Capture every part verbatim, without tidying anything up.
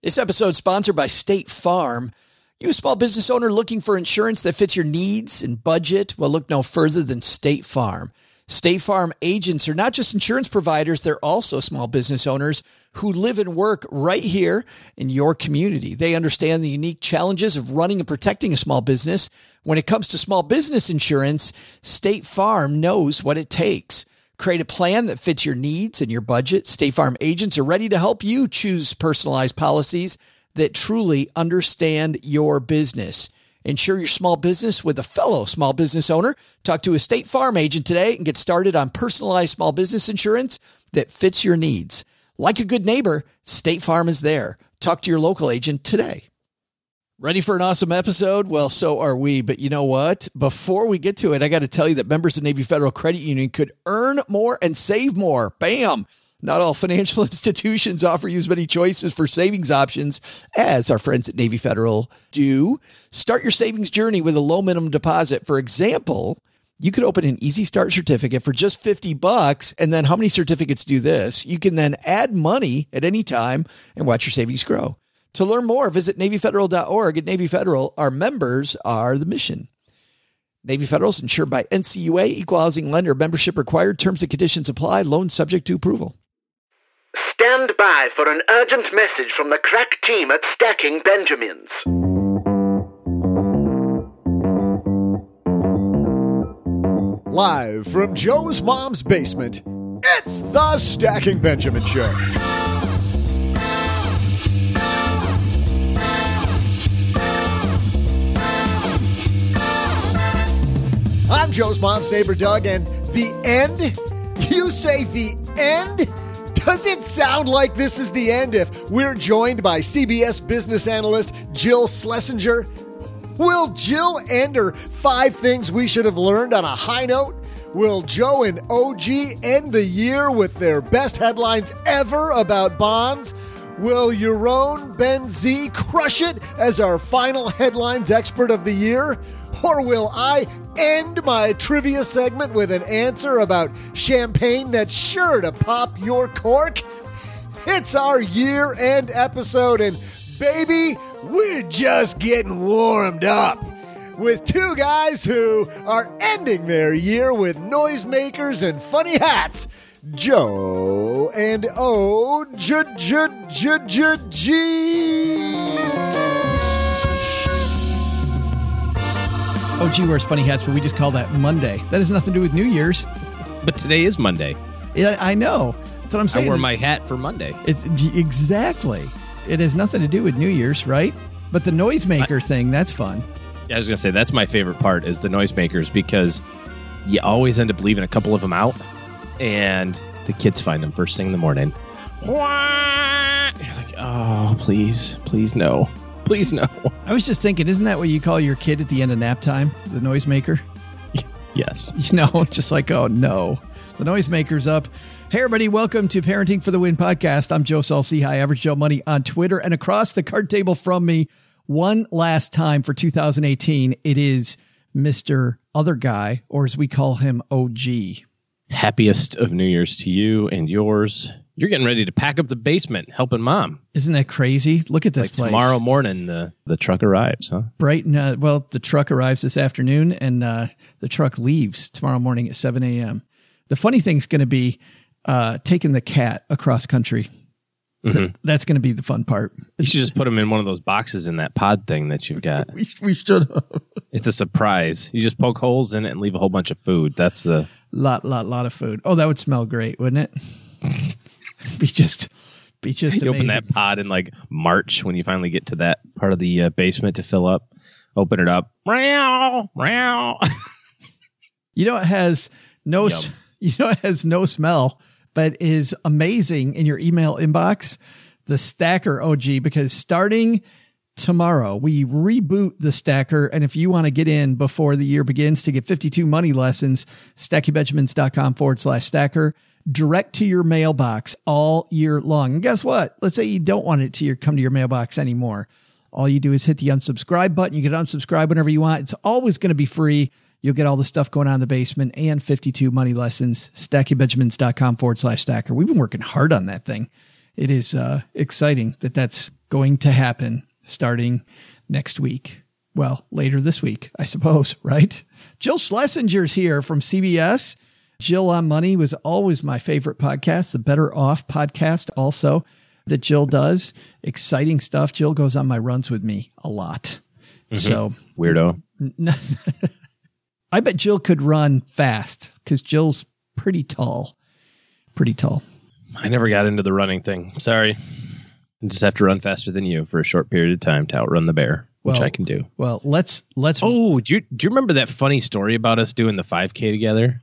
This episode is sponsored by State Farm. You a small business owner looking for insurance that fits your needs and budget? Well, look no further than State Farm. State Farm agents are not just insurance providers, they're also small business owners who live and work right here in your community. They understand the unique challenges of running and protecting a small business. When it comes to small business insurance, State Farm knows what it takes. Create a plan that fits your needs and your budget. State Farm agents are ready to help you choose personalized policies that truly understand your business. Insure your small business with a fellow small business owner. Talk to a State Farm agent today and get started on personalized small business insurance that fits your needs. Like a good neighbor, State Farm is there. Talk to your local agent today. Ready for an awesome episode? Well, so are we. But you know what? Before we get to it, I got to tell you that members of Navy Federal Credit Union could earn more and save more. Bam! Not all financial institutions offer you as many choices for savings options as our friends at Navy Federal do. Start your savings journey with a low minimum deposit. For example, you could open an Easy Start certificate for just fifty bucks. And then how many certificates do this? You can then add money at any time and watch your savings grow. To learn more, visit Navy Federal dot org. At Navy Federal, our members are the mission. Navy Federal is insured by N C U A, Equal Housing Lender. Membership required. Terms and conditions apply. Loan subject to approval. Stand by for an urgent message from the crack team at Stacking Benjamins. Live from Joe's mom's basement, it's the Stacking Benjamin Show. I'm Joe's mom's neighbor, Doug, and the end? You say the end? Does it sound like this is the end if we're joined by C B S business analyst Jill Schlesinger? Will Jill end her five things we should have learned on a high note? Will Joe and O G end the year with their best headlines ever about bonds? Will Yaron Ben-Z crush it as our final headlines expert of the year? Or will I end my trivia segment with an answer about champagne that's sure to pop your cork? It's our year-end episode, and baby, we're just getting warmed up with two guys who are ending their year with noisemakers and funny hats. Joe and O J J J J G. O G wears funny hats, but we just call that Monday. That has nothing to do with New Year's. But today is Monday. Yeah, I know. That's what I'm saying. I wear my hat for Monday. It's exactly. It has nothing to do with New Year's, right? But the noisemaker I, thing, that's fun. Yeah, I was going to say, that's my favorite part is the noisemakers because you always end up leaving a couple of them out and the kids find them first thing in the morning. You're like, oh, please, please no. Please no. I was just thinking, isn't that what you call your kid at the end of nap time? The noisemaker? Yes. You know, just like, oh, no. The noisemaker's up. Hey, everybody. Welcome to Parenting for the Win podcast. I'm Joe Saul-Sehy, Average Joe Money on Twitter. And across the card table from me, one last time for two thousand eighteen, it is Mister Other Guy, or as we call him, O G. Happiest of New Year's to you and yours. You're getting ready to pack up the basement, helping Mom. Isn't that crazy? Look at this like place. Tomorrow morning, the, the truck arrives, huh? Bright and, uh, well, the truck arrives this afternoon, and uh, the truck leaves tomorrow morning at seven a.m. The funny thing's going to be uh, taking the cat across country. Mm-hmm. Th- that's going to be the fun part. You should just put him in one of those boxes in that pod thing that you've got. we, we should have. It's a surprise. You just poke holes in it and leave a whole bunch of food. That's the... Lot, lot, lot of food. Oh, that would smell great, wouldn't it? Be just, be just you amazing. Open that pod in like March when you finally get to that part of the uh, basement to fill up. Open it up. Meow, meow. You know, it has no, Yum. you know, it has no smell, but is amazing in your email inbox. The Stacker O G, because starting tomorrow, we reboot the Stacker. And if you want to get in before the year begins to get fifty-two money lessons, stackingbenjamins.com forward slash stacker, direct to your mailbox all year long. And guess what? Let's say you don't want it to your, come to your mailbox anymore. All you do is hit the unsubscribe button. You can unsubscribe whenever you want. It's always going to be free. You'll get all the stuff going on in the basement and fifty-two money lessons, stackingbenjamins.com forward slash stacker. We've been working hard on that thing. It is uh, exciting that that's going to happen starting next week. Well, later this week, I suppose, right? Jill Schlesinger's here from C B S. Jill on Money was always my favorite podcast, the Better Off podcast also that Jill does. Exciting stuff. Jill goes on my runs with me a lot. Mm-hmm. So weirdo. I bet Jill could run fast because Jill's pretty tall. Pretty tall. I never got into the running thing. Sorry. I just have to run faster than you for a short period of time to outrun the bear, which well, I can do. Well, let's let's. Oh, do you do you remember that funny story about us doing the five K together?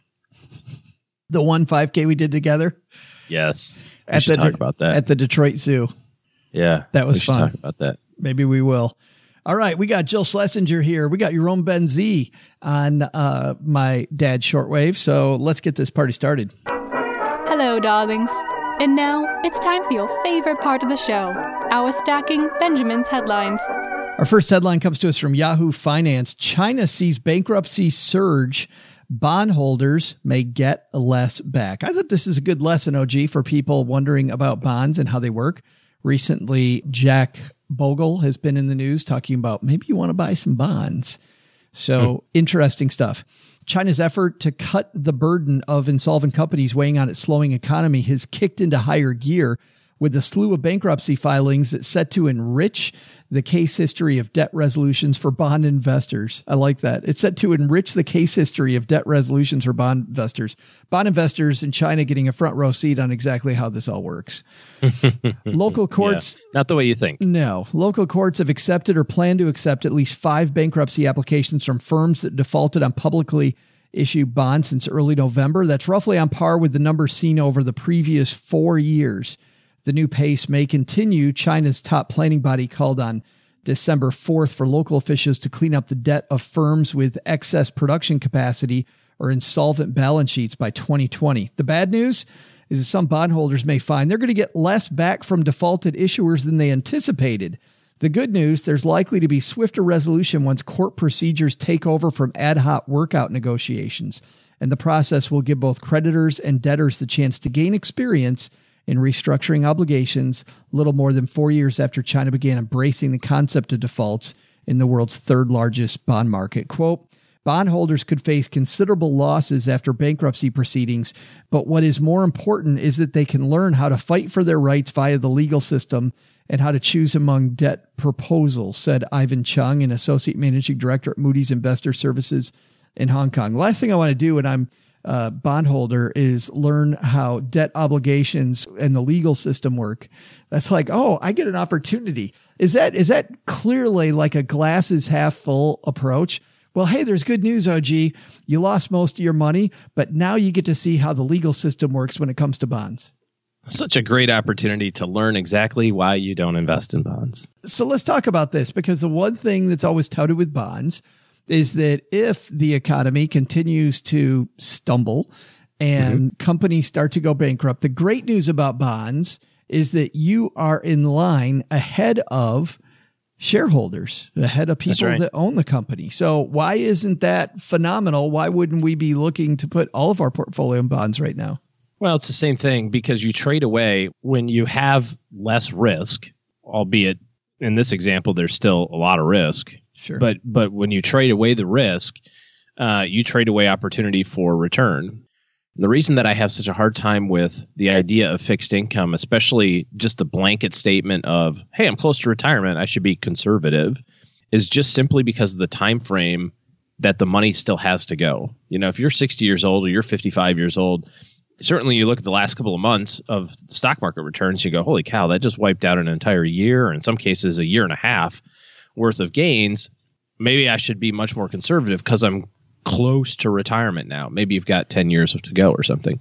The one five K we did together. Yes, we at should the talk about that at the Detroit Zoo. Yeah, that was we should fun. Talk about that. Maybe we will. All right, we got Jill Schlesinger here. We got Jerome Benzie on uh, my dad's shortwave. So let's get this party started. Hello, darlings. And now it's time for your favorite part of the show, our Stacking Benjamin's headlines. Our first headline comes to us from Yahoo Finance. China sees bankruptcy surge. Bondholders may get less back. I thought this is a good lesson, O G, for people wondering about bonds and how they work. Recently, Jack Bogle has been in the news talking about maybe you want to buy some bonds. So hmm. interesting stuff. China's effort to cut the burden of insolvent companies weighing on its slowing economy has kicked into higher gear with a slew of bankruptcy filings that's set to enrich the case history of debt resolutions for bond investors. I like that. It's set to enrich the case history of debt resolutions for bond investors. Bond investors in China getting a front row seat on exactly how this all works. Local courts... Yeah, not the way you think. No. Local courts have accepted or plan to accept at least five bankruptcy applications from firms that defaulted on publicly issued bonds since early November. That's roughly on par with the number seen over the previous four years. The new pace may continue. China's top planning body called on December fourth for local officials to clean up the debt of firms with excess production capacity or insolvent balance sheets by twenty twenty. The bad news is that some bondholders may find they're going to get less back from defaulted issuers than they anticipated. The good news, there's likely to be swifter resolution once court procedures take over from ad hoc workout negotiations, and the process will give both creditors and debtors the chance to gain experience in restructuring obligations little more than four years after China began embracing the concept of defaults in the world's third largest bond market. Quote, bondholders could face considerable losses after bankruptcy proceedings, but what is more important is that they can learn how to fight for their rights via the legal system and how to choose among debt proposals, said Ivan Chung, an associate managing director at Moody's Investor Services in Hong Kong. Last thing I want to do when I'm Uh, bondholder is learn how debt obligations and the legal system work. That's like, oh, I get an opportunity. Is that, is that clearly like a glass is half full approach? Well, hey, there's good news, O G. You lost most of your money, but now you get to see how the legal system works when it comes to bonds. Such a great opportunity to learn exactly why you don't invest in bonds. So let's talk about this, because the one thing that's always touted with bonds is that if the economy continues to stumble and mm-hmm. companies start to go bankrupt, the great news about bonds is that you are in line ahead of shareholders, ahead of people right. that own the company. So why isn't that phenomenal? Why wouldn't we be looking to put all of our portfolio in bonds right now? Well, it's the same thing, because you trade away when you have less risk, albeit in this example, there's still a lot of risk. Sure. But but when you trade away the risk, uh, you trade away opportunity for return. The reason that I have such a hard time with the idea of fixed income, especially just the blanket statement of, hey, I'm close to retirement, I should be conservative, is just simply because of the time frame that the money still has to go. You know, if you're sixty years old or you're fifty-five years old, certainly you look at the last couple of months of stock market returns, you go, holy cow, that just wiped out an entire year, or in some cases a year and a half worth of gains. Maybe I should be much more conservative because I'm close to retirement now. Maybe you've got ten years to go or something.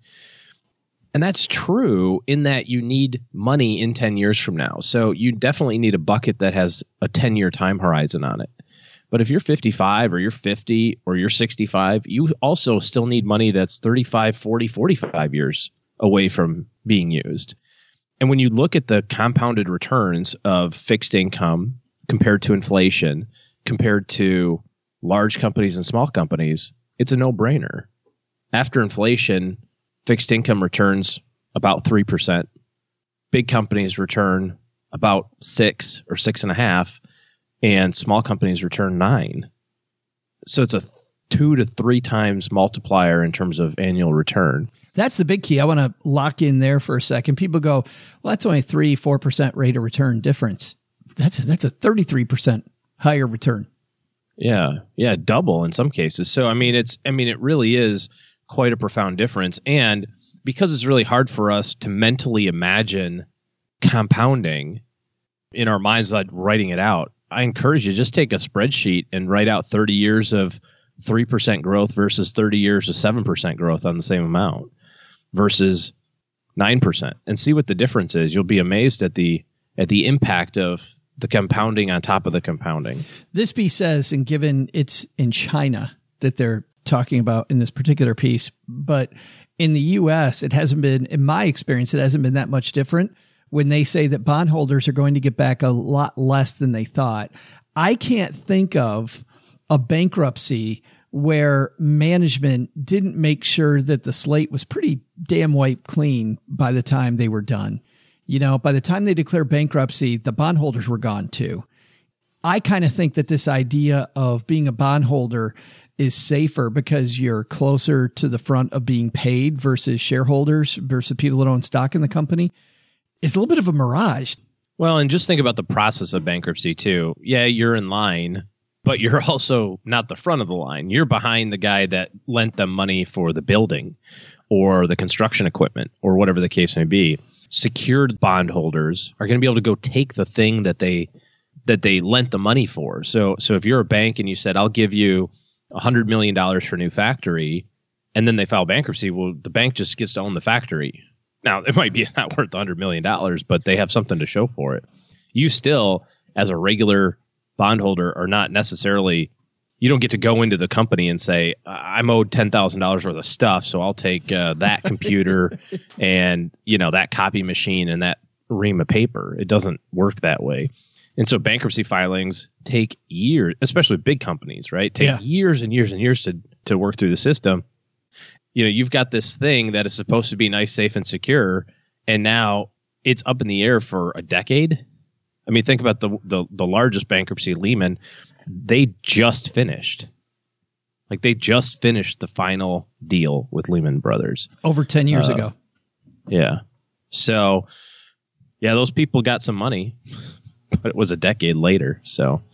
And that's true in that you need money in ten years from now. So you definitely need a bucket that has a ten-year time horizon on it. But if you're fifty-five or you're fifty or you're sixty-five, you also still need money that's thirty-five, forty, forty-five years away from being used. And when you look at the compounded returns of fixed income compared to inflation, compared to large companies and small companies, it's a no-brainer. After inflation, fixed income returns about three percent. Big companies return about six or six and a half, and small companies return nine. So it's a two to three times multiplier in terms of annual return. That's the big key. I want to lock in there for a second. People go, well, that's only three, four percent rate of return difference. That's a, that's a thirty-three percent higher return. Yeah. Yeah. Double in some cases. So, I mean, it's, I mean, it really is quite a profound difference. And because it's really hard for us to mentally imagine compounding in our minds, like writing it out, I encourage you, just take a spreadsheet and write out thirty years of three percent growth versus thirty years of seven percent growth on the same amount versus nine percent, and see what the difference is. You'll be amazed at the at the impact of the compounding on top of the compounding. This piece says, and given it's in China that they're talking about in this particular piece, but in the U S, it hasn't been, in my experience, it hasn't been that much different when they say that bondholders are going to get back a lot less than they thought. I can't think of a bankruptcy where management didn't make sure that the slate was pretty damn wiped clean by the time they were done. You know, by the time they declared bankruptcy, the bondholders were gone too. I kind of think that this idea of being a bondholder is safer because you're closer to the front of being paid versus shareholders versus people that own stock in the company is a little bit of a mirage. Well, and just think about the process of bankruptcy too. Yeah, you're in line, but you're also not the front of the line. You're behind the guy that lent them money for the building or the construction equipment or whatever the case may be. Secured bondholders are going to be able to go take the thing that they that they lent the money for. So so if you're a bank and you said, I'll give you one hundred million dollars for a new factory, and then they file bankruptcy, well, the bank just gets to own the factory. Now, it might be not worth one hundred million dollars, but they have something to show for it. You still, as a regular bondholder, are not necessarily, you don't get to go into the company and say, I'm owed ten thousand dollars worth of stuff, so I'll take uh, that computer and, you know, that copy machine and that ream of paper. It doesn't work that way. And so bankruptcy filings take years, especially big companies, right? Take Yeah. years and years and years to, to work through the system. You know, you've got this thing that is supposed to be nice, safe, and secure, and now it's up in the air for a decade. I mean, think about the the, the largest bankruptcy, Lehman. They just finished. Like, they just finished the final deal with Lehman Brothers. Over ten years Uh, ago. Yeah. So, yeah, those people got some money, but it was a decade later. So,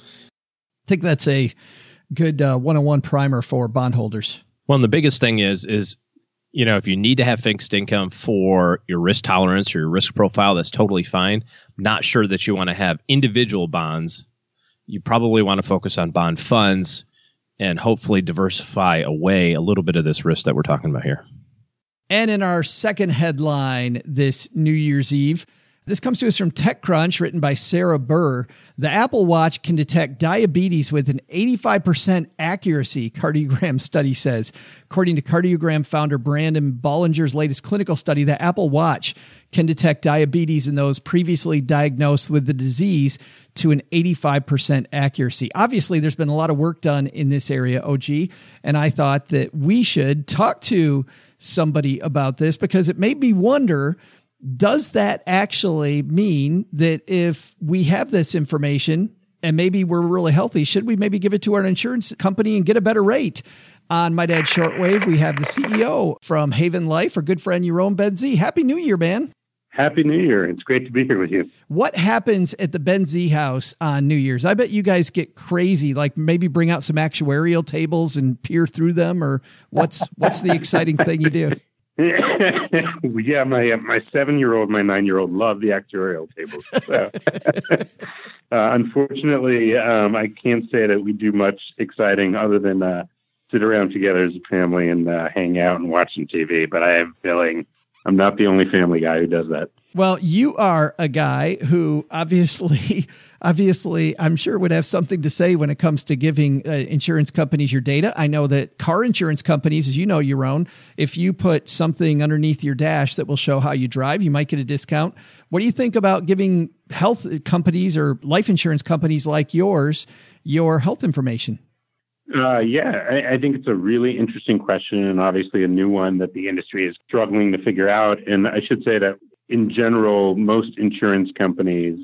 I think that's a good uh, one oh one primer for bondholders. well, and the biggest thing is, is, you know, if you need to have fixed income for your risk tolerance or your risk profile, that's totally fine. Not sure that you want to have individual bonds. You probably want to focus on bond funds and hopefully diversify away a little bit of this risk that we're talking about here. And in our second headline this New Year's Eve, this comes to us from TechCrunch, written by Sarah Burr. The Apple Watch can detect diabetes with an eighty-five percent accuracy, Cardiogram study says. According to Cardiogram founder Brandon Bollinger's latest clinical study, the Apple Watch can detect diabetes in those previously diagnosed with the disease to an eighty-five percent accuracy. Obviously, there's been a lot of work done in this area, O G, and I thought that we should talk to somebody about this because it made me wonder, does that actually mean that if we have this information and maybe we're really healthy, should we maybe give it to our insurance company and get a better rate? On My Dad's Shortwave, we have the C E O from Haven Life, our good friend Yaron Ben-Zvi. Happy New Year, man. Happy New Year. It's great to be here with you. What happens at the Ben-Zvi house on New Year's? I bet you guys get crazy, like maybe bring out some actuarial tables and peer through them, or what's what's the exciting thing you do? Yeah, my uh, my seven-year-old, my nine-year-old love the actuarial tables. So, uh, unfortunately, um, I can't say that we do much exciting other than uh, sit around together as a family and uh, hang out and watch some T V. But I have a feeling I'm not the only family guy who does that. Well, you are a guy who obviously, obviously, I'm sure would have something to say when it comes to giving uh, insurance companies your data. I know that car insurance companies, as you know, your own, if you put something underneath your dash that will show how you drive, you might get a discount. What do you think about giving health companies or life insurance companies like yours your health information? Uh, yeah, I, I think it's a really interesting question and obviously a new one that the industry is struggling to figure out. And I should say that in general, most insurance companies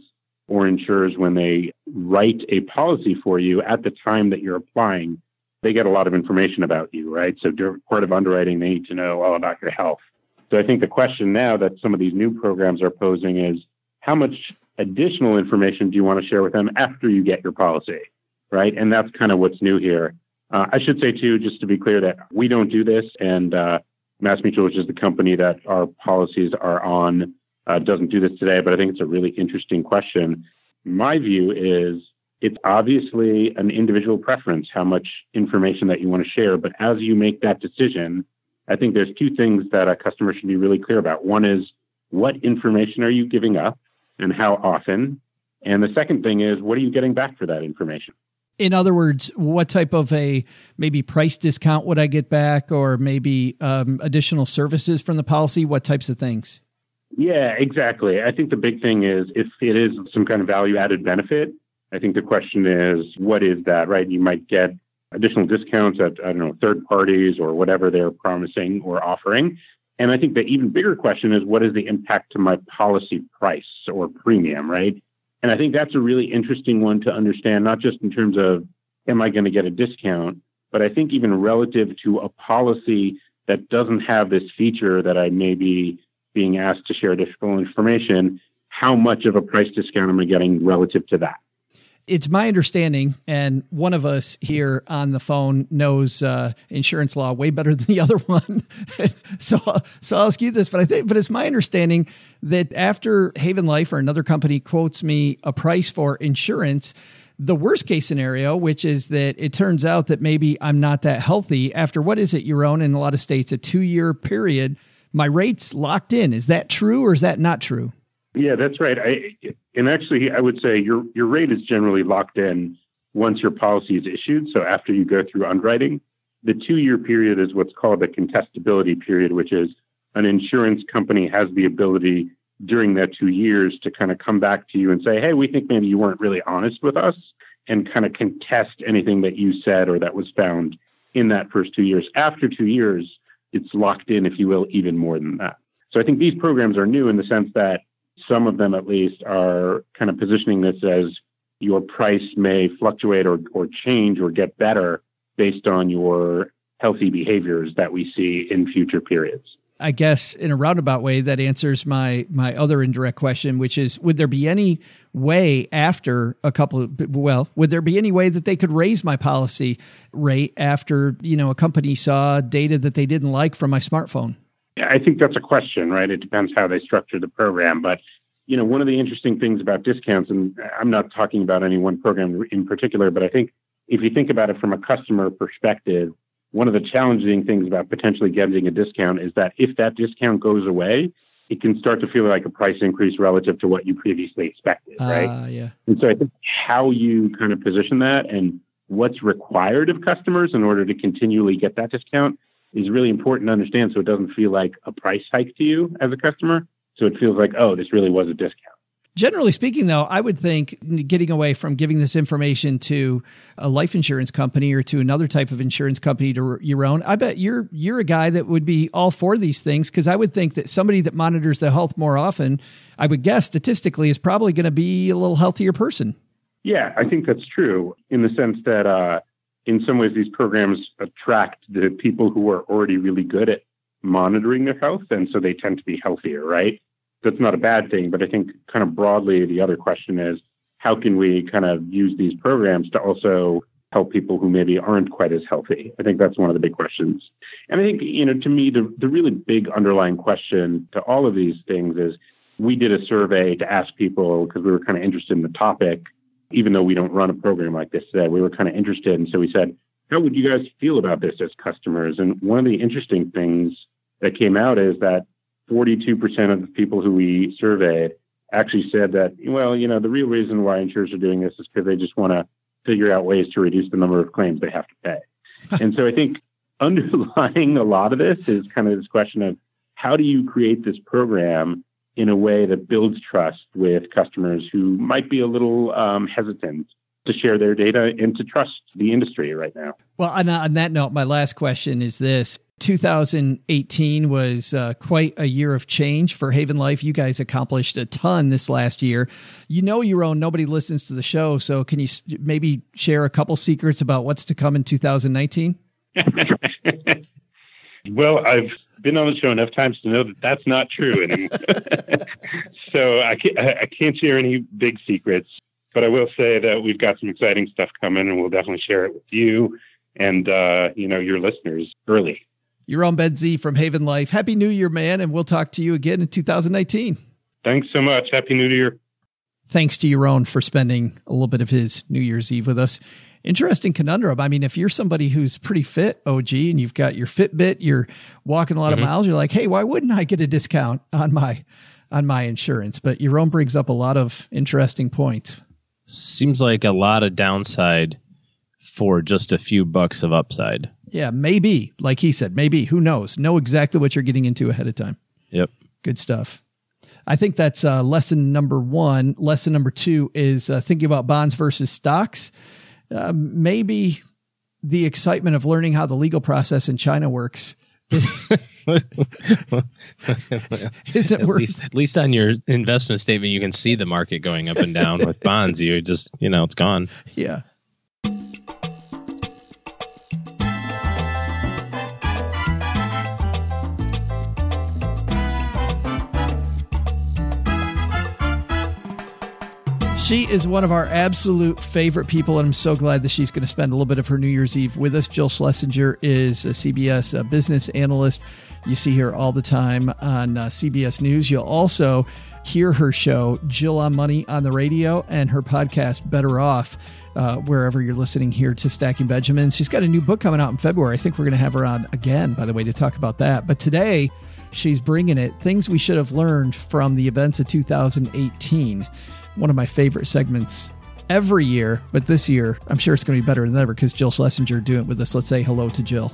or insurers, when they write a policy for you at the time that you're applying, they get a lot of information about you, right? So during part of underwriting, they need to know all about your health. So I think the question now that some of these new programs are posing is, how much additional information do you want to share with them after you get your policy, right? And that's kind of what's new here. Uh, I should say, too, just to be clear, that we don't do this, and uh, MassMutual, which is the company that our policies are on, uh, doesn't do this today, but I think it's a really interesting question. My view is it's obviously an individual preference how much information that you want to share, but as you make that decision, I think there's two things that a customer should be really clear about. One is, what information are you giving up and how often? And the second thing is, what are you getting back for that information? In other words, what type of a maybe price discount would I get back, or maybe um, additional services from the policy? What types of things? Yeah, exactly. I think the big thing is, if it is some kind of value added benefit, I think the question is, what is that, right? You might get additional discounts at, I don't know, third parties or whatever they're promising or offering. And I think the even bigger question is, what is the impact to my policy price or premium, right? And I think that's a really interesting one to understand, not just in terms of, am I going to get a discount, but I think even relative to a policy that doesn't have this feature that I may be being asked to share additional information, how much of a price discount am I getting relative to that? It's my understanding, and one of us here on the phone knows uh, insurance law way better than the other one. so, so I'll ask you this, but I think, but it's my understanding that after Haven Life or another company quotes me a price for insurance, the worst case scenario, which is that it turns out that maybe I'm not that healthy after, what is it, your own in a lot of states, a two year period, my rate's locked in. Is that true, or is that not true? Yeah, that's right. I, and actually, I would say your your rate is generally locked in once your policy is issued. So after you go through underwriting, the two-year period is what's called the contestability period, which is an insurance company has the ability during that two years to kind of come back to you and say, hey, we think maybe you weren't really honest with us, and kind of contest anything that you said or that was found in that first two years. After two years, it's locked in, if you will, even more than that. So I think these programs are new in the sense that some of them, at least, are kind of positioning this as your price may fluctuate or, or change or get better based on your healthy behaviors that we see in future periods. I guess in a roundabout way, that answers my my other indirect question, which is, would there be any way after a couple of, well, would there be any way that they could raise my policy rate after, you know, a company saw data that they didn't like from my smartphone? I think that's a question, right? It depends how they structure the program. But, you know, one of the interesting things about discounts, and I'm not talking about any one program in particular, but I think if you think about it from a customer perspective, one of the challenging things about potentially getting a discount is that if that discount goes away, it can start to feel like a price increase relative to what you previously expected, right? Uh, yeah. And so I think how you kind of position that and what's required of customers in order to continually get that discount is really important to understand, so it doesn't feel like a price hike to you as a customer. So it feels like, oh, this really was a discount. Generally speaking, though, I would think getting away from giving this information to a life insurance company or to another type of insurance company to your own, I bet you're you're a guy that would be all for these things, because I would think that somebody that monitors their health more often, I would guess statistically, is probably going to be a little healthier person. Yeah, I think that's true in the sense that uh, in some ways these programs attract the people who are already really good at monitoring their health, and so they tend to be healthier, right? That's not a bad thing, but I think kind of broadly, the other question is, how can we kind of use these programs to also help people who maybe aren't quite as healthy? I think that's one of the big questions. And I think, you know, to me, the, the really big underlying question to all of these things is, we did a survey to ask people, because we were kind of interested in the topic, even though we don't run a program like this today, we were kind of interested. And so we said, how would you guys feel about this as customers? And one of the interesting things that came out is that forty-two percent of the people who we surveyed actually said that, well, you know, the real reason why insurers are doing this is because they just want to figure out ways to reduce the number of claims they have to pay. And so I think underlying a lot of this is kind of this question of, how do you create this program in a way that builds trust with customers who might be a little um, hesitant to share their data and to trust the industry right now? Well, on, on that note, my last question is this. two thousand eighteen was uh, quite a year of change for Haven Life. You guys accomplished a ton this last year. You know your own, nobody listens to the show. So can you maybe share a couple secrets about what's to come in two thousand nineteen? Well, I've been on the show enough times to know that that's not true anymore. So I can't, I can't share any big secrets, but I will say that we've got some exciting stuff coming, and we'll definitely share it with you and, uh, you know, your listeners early. Yaron Ben-Zvi from Haven Life. Happy New Year, man. And we'll talk to you again in two thousand nineteen. Thanks so much. Happy New Year. Thanks to Yaron for spending a little bit of his New Year's Eve with us. Interesting conundrum. I mean, if you're somebody who's pretty fit, O G, and you've got your Fitbit, you're walking a lot mm-hmm. of miles, you're like, hey, why wouldn't I get a discount on my, on my insurance? But Yaron brings up a lot of interesting points. Seems like a lot of downside for just a few bucks of upside. Yeah, maybe. Like he said, maybe. Who knows? Know exactly what you're getting into ahead of time. Yep. Good stuff. I think that's uh, lesson number one. Lesson number two is uh, thinking about bonds versus stocks. Uh, maybe the excitement of learning how the legal process in China works isn't at worth. Least, at least on your investment statement, you can see the market going up and down. With bonds, you just, you know, it's gone. Yeah. She is one of our absolute favorite people, and I'm so glad that she's going to spend a little bit of her New Year's Eve with us. Jill Schlesinger is a C B S uh, business analyst. You see her all the time on uh, C B S News. You'll also hear her show, Jill on Money, on the radio, and her podcast, Better Off, uh, wherever you're listening here to Stacking Benjamins. She's got a new book coming out in February. I think we're going to have her on again, by the way, to talk about that. But today, she's bringing it, things we should have learned from the events of two thousand eighteen. One of my favorite segments every year, but this year, I'm sure it's going to be better than ever because Jill Schlesinger doing it with us. Let's say hello to Jill.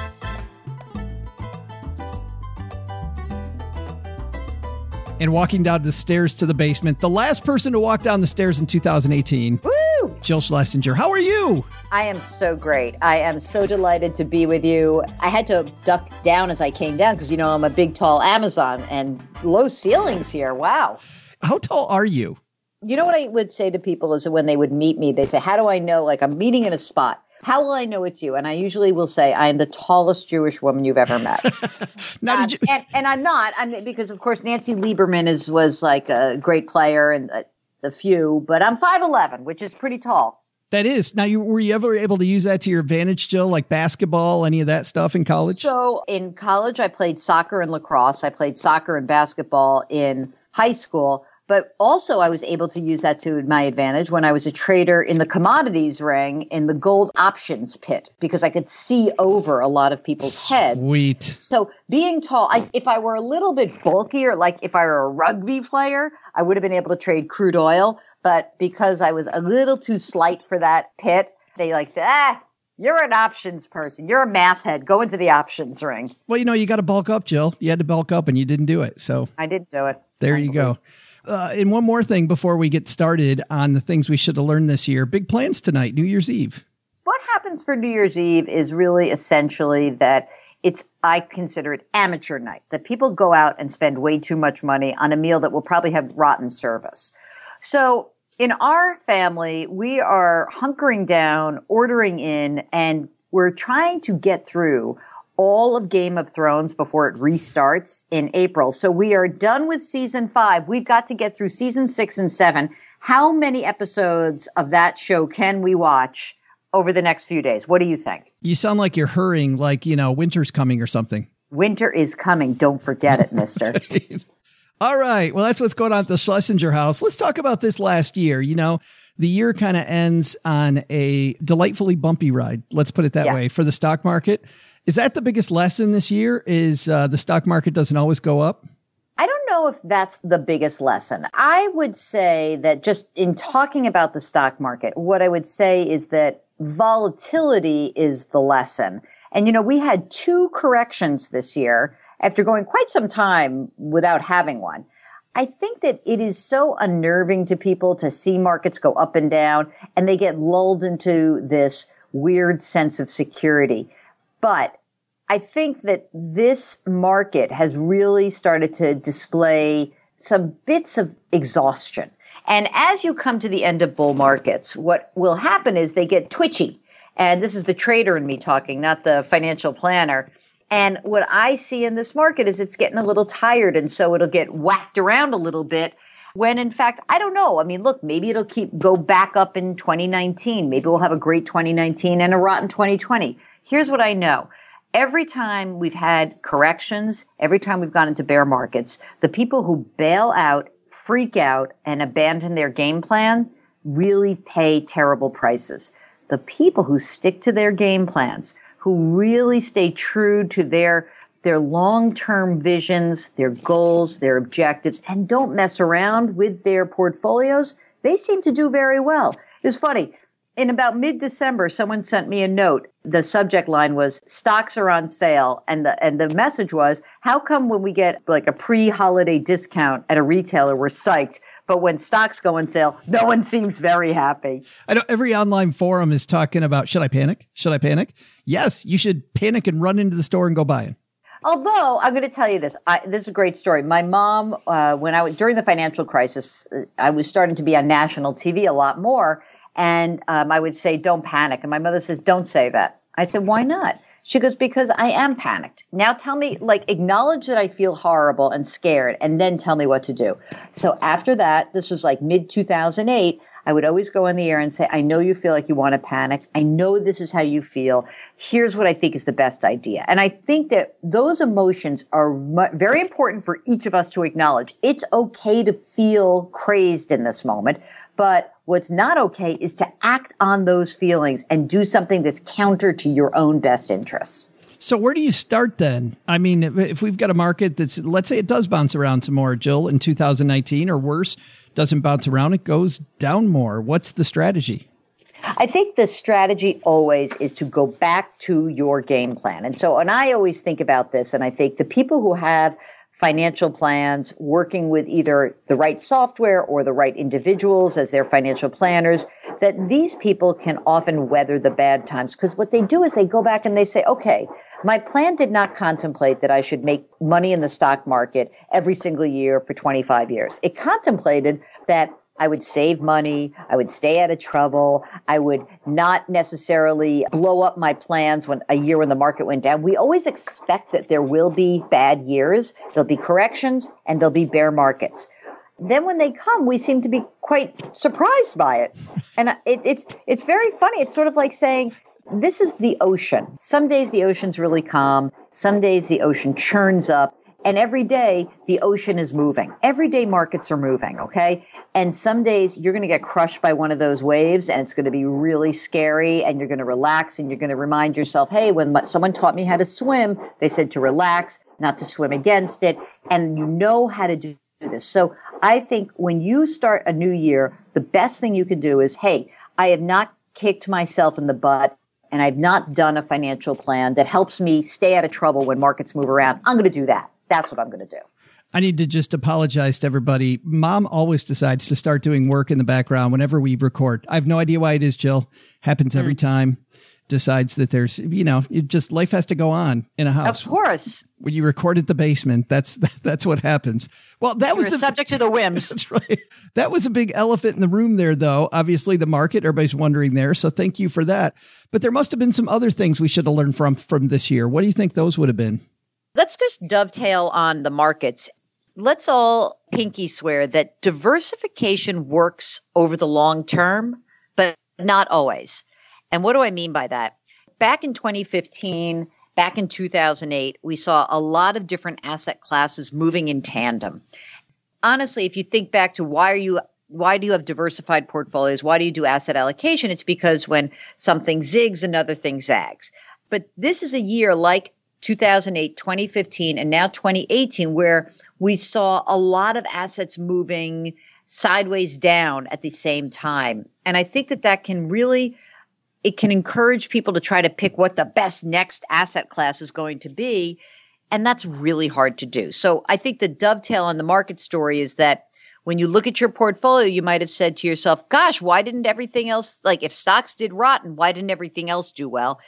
And walking down the stairs to the basement, the last person to walk down the stairs in two thousand eighteen. Woo! Jill Schlesinger. How are you? I am so great. I am so delighted to be with you. I had to duck down as I came down because, you know, I'm a big, tall Amazon and low ceilings here. Wow. How tall are you? You know what I would say to people is that when they would meet me, they'd say, how do I know? Like, I'm meeting in a spot. How will I know it's you? And I usually will say, I am the tallest Jewish woman you've ever met. now, um, did you- and, and I'm not. I mean, because, of course, Nancy Lieberman is was like a great player and a, a few, but I'm five eleven, which is pretty tall. That is. Now, you were you ever able to use that to your advantage, Jill, like basketball, any of that stuff in college? So in college, I played soccer and lacrosse. I played soccer and basketball in high school. But also I was able to use that to my advantage when I was a trader in the commodities ring in the gold options pit because I could see over a lot of people's heads. Sweet. So being tall, I, if I were a little bit bulkier, like if I were a rugby player, I would have been able to trade crude oil. But because I was a little too slight for that pit, they like, ah, you're an options person. You're a math head. Go into the options ring. Well, you know, you got to bulk up, Jill. You had to bulk up and you didn't do it. So I didn't do it. There you go. Uh, and one more thing before we get started on the things we should have learned this year. Big plans tonight, New Year's Eve. What happens for New Year's Eve is really essentially that it's, I consider it amateur night, that people go out and spend way too much money on a meal that will probably have rotten service. So in our family, we are hunkering down, ordering in, and we're trying to get through all of Game of Thrones before it restarts in April. So we are done with season five. We've got to get through season six and seven. How many episodes of that show can we watch over the next few days? What do you think? You sound like you're hurrying, like, you know, winter's coming or something. Winter is coming. Don't forget it, mister. All right. Well, that's what's going on at the Schlesinger house. Let's talk about this last year. You know, the year kind of ends on a delightfully bumpy ride. Let's put it that Yeah. way for the stock market. Is that the biggest lesson this year? Is uh, the stock market doesn't always go up? I don't know if that's the biggest lesson. I would say that just in talking about the stock market, what I would say is that volatility is the lesson. And, you know, we had two corrections this year after going quite some time without having one. I think that it is so unnerving to people to see markets go up and down, and they get lulled into this weird sense of security. But I think that this market has really started to display some bits of exhaustion. And as you come to the end of bull markets, what will happen is they get twitchy. And this is the trader in me talking, not the financial planner. And what I see in this market is it's getting a little tired. And so it'll get whacked around a little bit when, in fact, I don't know. I mean, look, maybe it'll keep go back up in twenty nineteen. Maybe we'll have a great twenty nineteen and a rotten twenty twenty. Here's what I know. Every time we've had corrections, every time we've gone into bear markets, the people who bail out, freak out, and abandon their game plan really pay terrible prices. The people who stick to their game plans, who really stay true to their their long-term visions, their goals, their objectives, and don't mess around with their portfolios, they seem to do very well. It was funny. In about mid-December, someone sent me a note. The subject line was, stocks are on sale. And the, and the message was, how come when we get like a pre-holiday discount at a retailer, we're psyched, but when stocks go on sale, no one seems very happy. I know every online forum is talking about, should I panic? Should I panic? Yes, you should panic and run into the store and go buy it. Although I'm going to tell you this, I, this is a great story. My mom, uh, when I was during the financial crisis, I was starting to be on national T V a lot more. And um, I would say, don't panic. And my mother says, don't say that. I said, why not? She goes, because I am panicked. Now tell me, like, acknowledge that I feel horrible and scared, and then tell me what to do. So after that, this was like mid two thousand eight, I would always go in the air and say, I know you feel like you want to panic. I know this is how you feel. Here's what I think is the best idea. And I think that those emotions are mu- very important for each of us to acknowledge. It's okay to feel crazed in this moment, but what's not okay is to act on those feelings and do something that's counter to your own best interests. So where do you start then? I mean, if we've got a market that's, let's say it does bounce around some more, Jill, in two thousand nineteen, or worse, doesn't bounce around, it goes down more. What's the strategy? I think the strategy always is to go back to your game plan. And so, and I always think about this, and I think the people who have financial plans, working with either the right software or the right individuals as their financial planners, that these people can often weather the bad times. Because what they do is they go back and they say, okay, my plan did not contemplate that I should make money in the stock market every single year for twenty-five years. It contemplated that I would save money, I would stay out of trouble, I would not necessarily blow up my plans when a year when the market went down. We always expect that there will be bad years, there'll be corrections, and there'll be bear markets. Then when they come, we seem to be quite surprised by it. And it, it's it's very funny. It's sort of like saying, this is the ocean. Some days the ocean's really calm, some days the ocean churns up. And every day, the ocean is moving. Every day, markets are moving, okay? And some days, you're going to get crushed by one of those waves, and it's going to be really scary, and you're going to relax, and you're going to remind yourself, hey, when someone taught me how to swim, they said to relax, not to swim against it, and you know how to do this. So I think when you start a new year, the best thing you can do is, hey, I have not kicked myself in the butt, and I've not done a financial plan that helps me stay out of trouble when markets move around. I'm going to do that. That's what I'm going to do. I need to just apologize to everybody. Mom always decides to start doing work in the background whenever we record. I have no idea why it is, Jill. Happens every mm. time. Decides that there's, you know, it just life has to go on in a house. Of course. When you record at the basement, that's that's what happens. Well, that You're was the, subject to the whims. That's right. That was a big elephant in the room there, though. Obviously, the market, everybody's wondering there. So thank you for that. But there must have been some other things we should have learned from from this year. What do you think those would have been? Let's just dovetail on the markets. Let's all pinky swear that diversification works over the long term, but not always. And what do I mean by that? Back in twenty fifteen, back in two thousand eight, we saw a lot of different asset classes moving in tandem. Honestly, if you think back to why are you why do you have diversified portfolios? Why do you do asset allocation? It's because when something zigs, another thing zags. But this is a year like two thousand eight, twenty fifteen, and now twenty eighteen, where we saw a lot of assets moving sideways down at the same time. And I think that that can really, it can encourage people to try to pick what the best next asset class is going to be. And that's really hard to do. So I think the dovetail on the market story is that when you look at your portfolio, you might have said to yourself, gosh, why didn't everything else, like if stocks did rotten, why didn't everything else do well?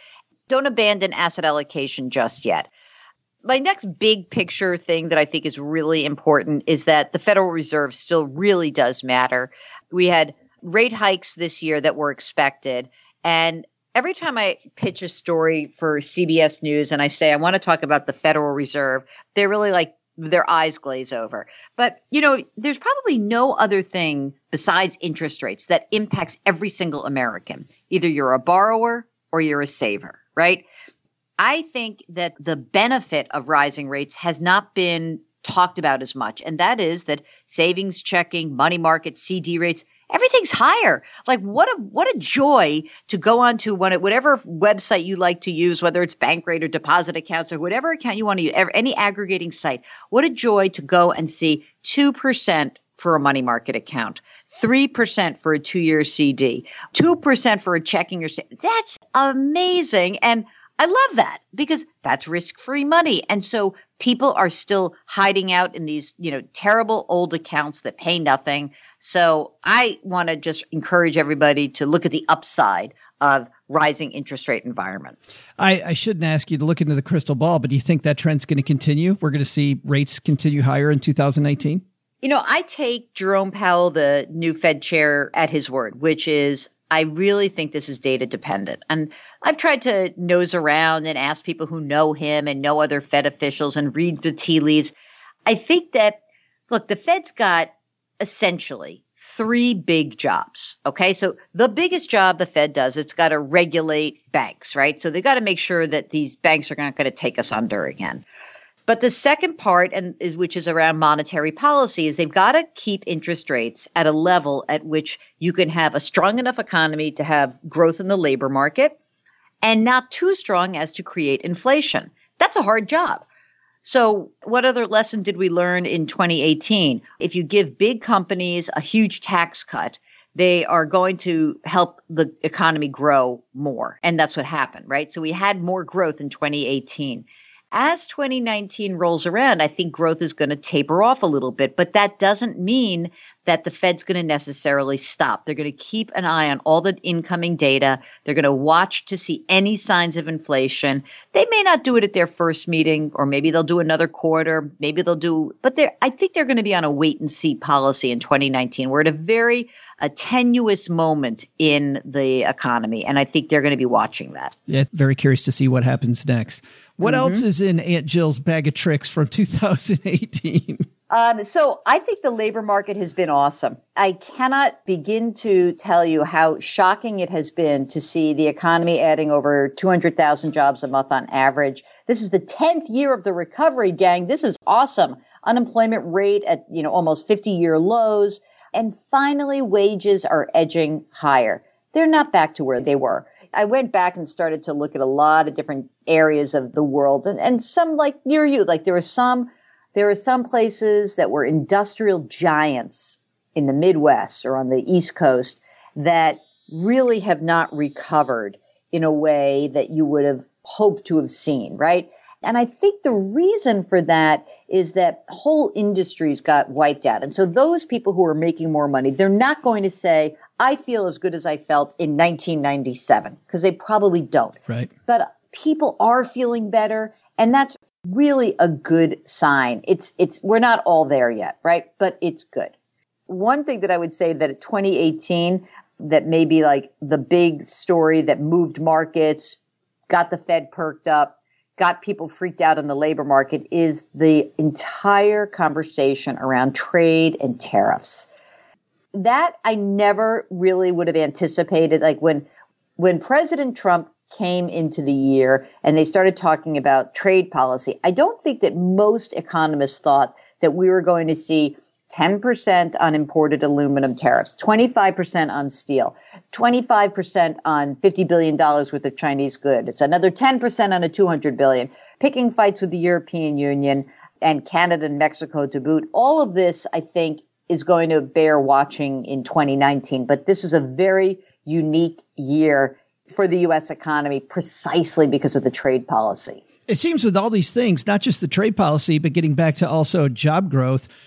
don't abandon asset allocation just yet. My next big picture thing that I think is really important is that the Federal Reserve still really does matter. We had rate hikes this year that were expected. And every time I pitch a story for C B S News and I say, I want to talk about the Federal Reserve, they're really like, their eyes glaze over. But, you know, there's probably no other thing besides interest rates that impacts every single American. Either you're a borrower or you're a saver, right? I think that the benefit of rising rates has not been talked about as much. And that is that savings checking, money market, C D rates, everything's higher. Like what a, what a joy to go onto one, whatever website you like to use, whether it's Bankrate or deposit accounts or whatever account you want to use, any aggregating site. What a joy to go and see two percent for a money market account, three percent for a two-year C D, two percent for a checking or savings. That's amazing. And I love that because that's risk-free money. And so people are still hiding out in these, you know, terrible old accounts that pay nothing. So I want to just encourage everybody to look at the upside of rising interest rate environment. I, I shouldn't ask you to look into the crystal ball, but do you think that trend's going to continue? We're going to see rates continue higher in two thousand nineteen? You know, I take Jerome Powell, the new Fed chair, at his word, which is I really think this is data dependent. And I've tried to nose around and ask people who know him and know other Fed officials and read the tea leaves. I think that, look, the Fed's got essentially three big jobs. Okay. So the biggest job the Fed does, it's got to regulate banks, right? So they've got to make sure that these banks are not going to take us under again. But the second part, and is, which is around monetary policy, is they've got to keep interest rates at a level at which you can have a strong enough economy to have growth in the labor market and not too strong as to create inflation. That's a hard job. So what other lesson did we learn in twenty eighteen? If you give big companies a huge tax cut, they are going to help the economy grow more. And that's what happened, right? So we had more growth in twenty eighteen. As twenty nineteen rolls around, I think growth is going to taper off a little bit, but that doesn't mean that the Fed's going to necessarily stop. They're going to keep an eye on all the incoming data. They're going to watch to see any signs of inflation. They may not do it at their first meeting, or maybe they'll do another quarter. Maybe they'll do, but they're, I think they're going to be on a wait and see policy in twenty nineteen. We're at a very a tenuous moment in the economy, and I think they're going to be watching that. Yeah, very curious to see what happens next. What mm-hmm. else is in Aunt Jill's bag of tricks from two thousand eighteen? Um, so I think the labor market has been awesome. I cannot begin to tell you how shocking it has been to see the economy adding over two hundred thousand jobs a month on average. This is the tenth year of the recovery, gang. This is awesome. Unemployment rate at, you know, almost fifty-year lows. And finally, wages are edging higher. They're not back to where they were. I went back and started to look at a lot of different areas of the world, and, and some like near you, like there were some, there were some places that were industrial giants in the Midwest or on the East Coast that really have not recovered in a way that you would have hoped to have seen, right? And I think the reason for that is that whole industries got wiped out. And so those people who are making more money, they're not going to say, I feel as good as I felt in nineteen ninety-seven, because they probably don't. Right. But people are feeling better, and that's really a good sign. It's, it's, we're not all there yet, right? But it's good. One thing that I would say that at twenty eighteen, that may be like the big story that moved markets, got the Fed perked up, got people freaked out in the labor market is the entire conversation around trade and tariffs. That I never really would have anticipated. Like when, when President Trump came into the year and they started talking about trade policy, I don't think that most economists thought that we were going to see ten percent on imported aluminum tariffs, twenty-five percent on steel, twenty-five percent on fifty billion dollars worth of Chinese goods. It's another ten percent on a two hundred billion dollars, picking fights with the European Union and Canada and Mexico to boot. All of this, I think, is going to bear watching in twenty nineteen. But this is a very unique year for the U S economy precisely because of the trade policy. It seems with all these things, not just the trade policy, but getting back to also job growth,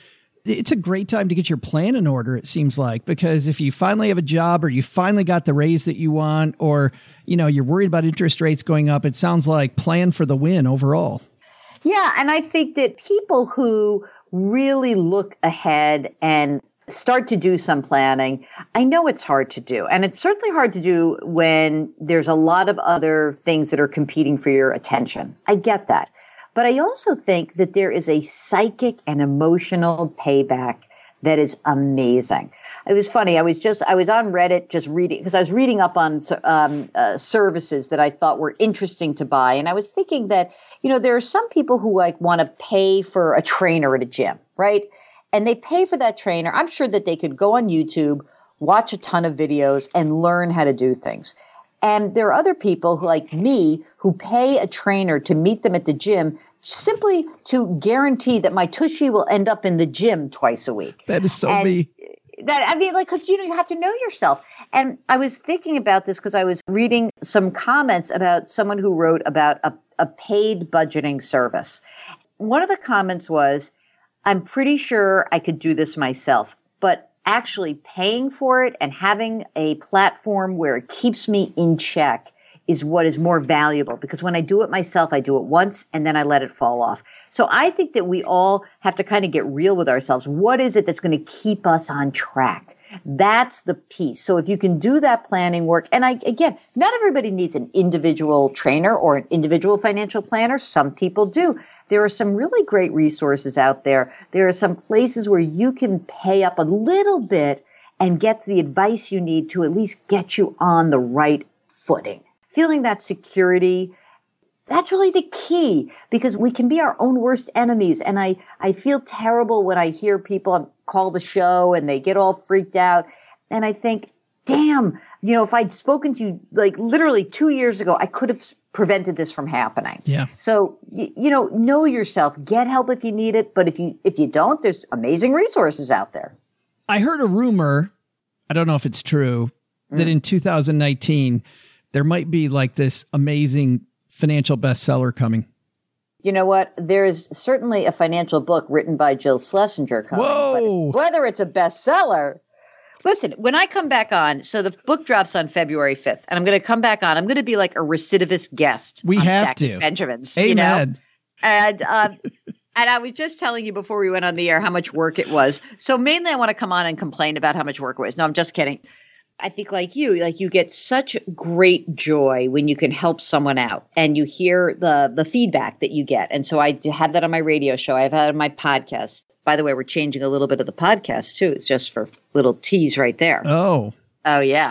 it's a great time to get your plan in order, it seems like, because if you finally have a job or you finally got the raise that you want, or, you know, you're worried about interest rates going up, it sounds like plan for the win overall. Yeah. And I think that people who really look ahead and start to do some planning, I know it's hard to do. And it's certainly hard to do when there's a lot of other things that are competing for your attention. I get that. But I also think that there is a psychic and emotional payback that is amazing. It was funny. I was just, I was on Reddit just reading, because I was reading up on um, uh, services that I thought were interesting to buy. And I was thinking that, you know, there are some people who like want to pay for a trainer at a gym, right? And they pay for that trainer. I'm sure that they could go on YouTube, watch a ton of videos, and learn how to do things. And there are other people who, like me, who pay a trainer to meet them at the gym simply to guarantee that my tushy will end up in the gym twice a week. That is so and me. That I mean, like, because you know, you have to know yourself. And I was thinking about this because I was reading some comments about someone who wrote about a, a paid budgeting service. One of the comments was, "I'm pretty sure I could do this myself, but actually paying for it and having a platform where it keeps me in check is what is more valuable, because when I do it myself, I do it once and then I let it fall off." So I think that we all have to kind of get real with ourselves. What is it that's going to keep us on track? That's the piece. So if you can do that planning work, and I, again, not everybody needs an individual trainer or an individual financial planner. Some people do. There are some really great resources out there. There are some places where you can pay up a little bit and get the advice you need to at least get you on the right footing. Feeling that security, that's really the key, because we can be our own worst enemies. And I, I feel terrible when I hear people call the show and they get all freaked out. And I think, damn, you know, if I'd spoken to you like literally two years ago, I could have prevented this from happening. Yeah. So, you, you know, know yourself, get help if you need it. But if you, if you don't, there's amazing resources out there. I heard a rumor, I don't know if it's true, mm. that in two thousand nineteen, there might be like this amazing financial bestseller coming. You know what? There is certainly a financial book written by Jill Schlesinger coming. Whoa! But whether it's a bestseller, listen, when I come back on, so the book drops on February fifth, and I'm going to come back on. I'm going to be like a recidivist guest. We on have Stacking to. Benjamins. Amen. You know? And, um, and I was just telling you before we went on the air how much work it was. So mainly I want to come on and complain about how much work it was. No, I'm just kidding. I think like you, like you get such great joy when you can help someone out and you hear the the feedback that you get. And so I have that on my radio show. I've had it on my podcast. By the way, we're changing a little bit of the podcast too. It's just for little tease right there. Oh. Oh, yeah.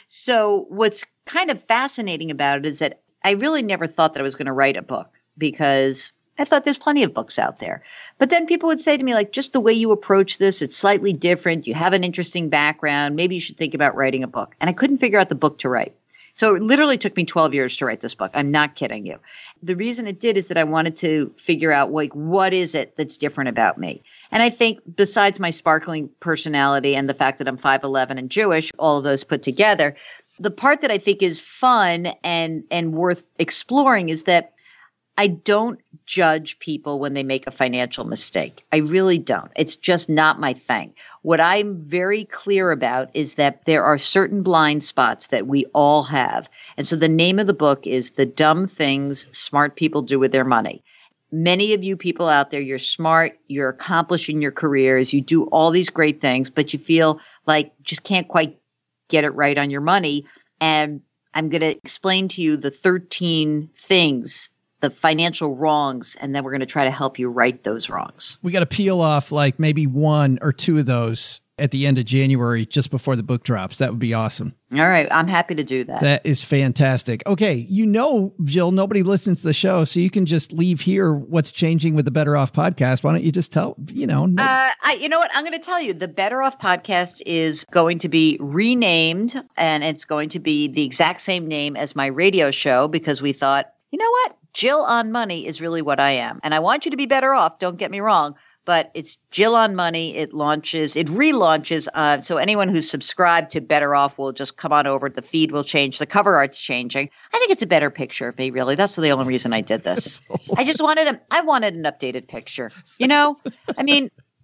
So what's kind of fascinating about it is that I really never thought that I was going to write a book, because I thought there's plenty of books out there. But then people would say to me, like, just the way you approach this, it's slightly different. You have an interesting background. Maybe you should think about writing a book. And I couldn't figure out the book to write. So it literally took me twelve years to write this book. I'm not kidding you. The reason it did is that I wanted to figure out, like, what is it that's different about me? And I think besides my sparkling personality and the fact that I'm five eleven and Jewish, all of those put together, the part that I think is fun and, and worth exploring is that I don't judge people when they make a financial mistake. I really don't. It's just not my thing. What I'm very clear about is that there are certain blind spots that we all have. And so the name of the book is The Dumb Things Smart People Do With Their Money. Many of you people out there, you're smart, you're accomplishing your careers, you do all these great things, but you feel like just can't quite get it right on your money. And I'm going to explain to you the thirteen things, the financial wrongs, and then we're going to try to help you right those wrongs. We got to peel off like maybe one or two of those at the end of January, just before the book drops. That would be awesome. All right. I'm happy to do that. That is fantastic. Okay. You know, Jill, nobody listens to the show, so you can just leave here what's changing with the Better Off podcast. Why don't you just tell, you know? No- uh, I, you know what? I'm going to tell you, the Better Off podcast is going to be renamed, and it's going to be the exact same name as my radio show, because we thought, you know what? Jill on Money is really what I am. And I want you to be better off. Don't get me wrong. But it's Jill on Money. It launches, it relaunches. Uh, so anyone who's subscribed to Better Off will just come on over. The feed will change. The cover art's changing. I think it's a better picture of me, really. That's the only reason I did this. I just wanted a, I wanted an updated picture. You know, I mean,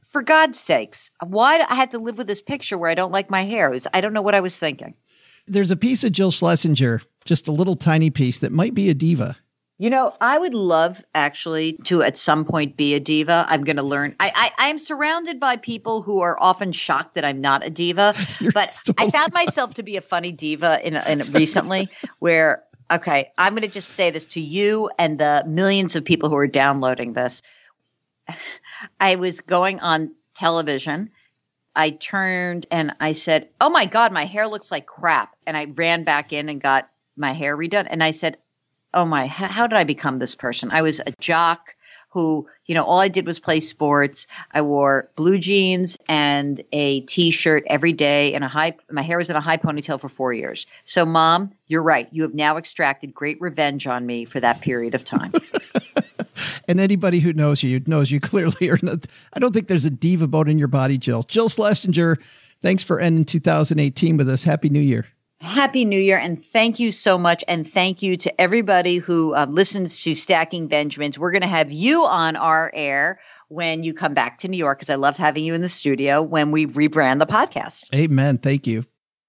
for God's sakes, why do I had to live with this picture where I don't like my hair? It was, I don't know what I was thinking. There's a piece of Jill Schlesinger, just a little tiny piece that might be a diva. You know, I would love actually to at some point be a diva. I'm going to learn. I, I, I'm surrounded by people who are often shocked that I'm not a diva, You're but so I found myself to be a funny diva in, in recently where, okay, I'm going to just say this to you and the millions of people who are downloading this. I was going on television. I turned and I said, oh my God, my hair looks like crap. And I ran back in and got my hair redone. And I said, oh my, how did I become this person? I was a jock who, you know, all I did was play sports. I wore blue jeans and a t-shirt every day and a high, my hair was in a high ponytail for four years. So Mom, you're right. You have now extracted great revenge on me for that period of time. And anybody who knows you knows you clearly are not. I don't think there's a diva bone in your body, Jill. Jill Schlesinger, thanks for ending two thousand eighteen with us. Happy New Year. Happy New Year, and thank you so much. And thank you to everybody who uh, listens to Stacking Benjamins. We're going to have you on our air when you come back to New York, because I loved having you in the studio when we rebrand the podcast. Amen. Thank you.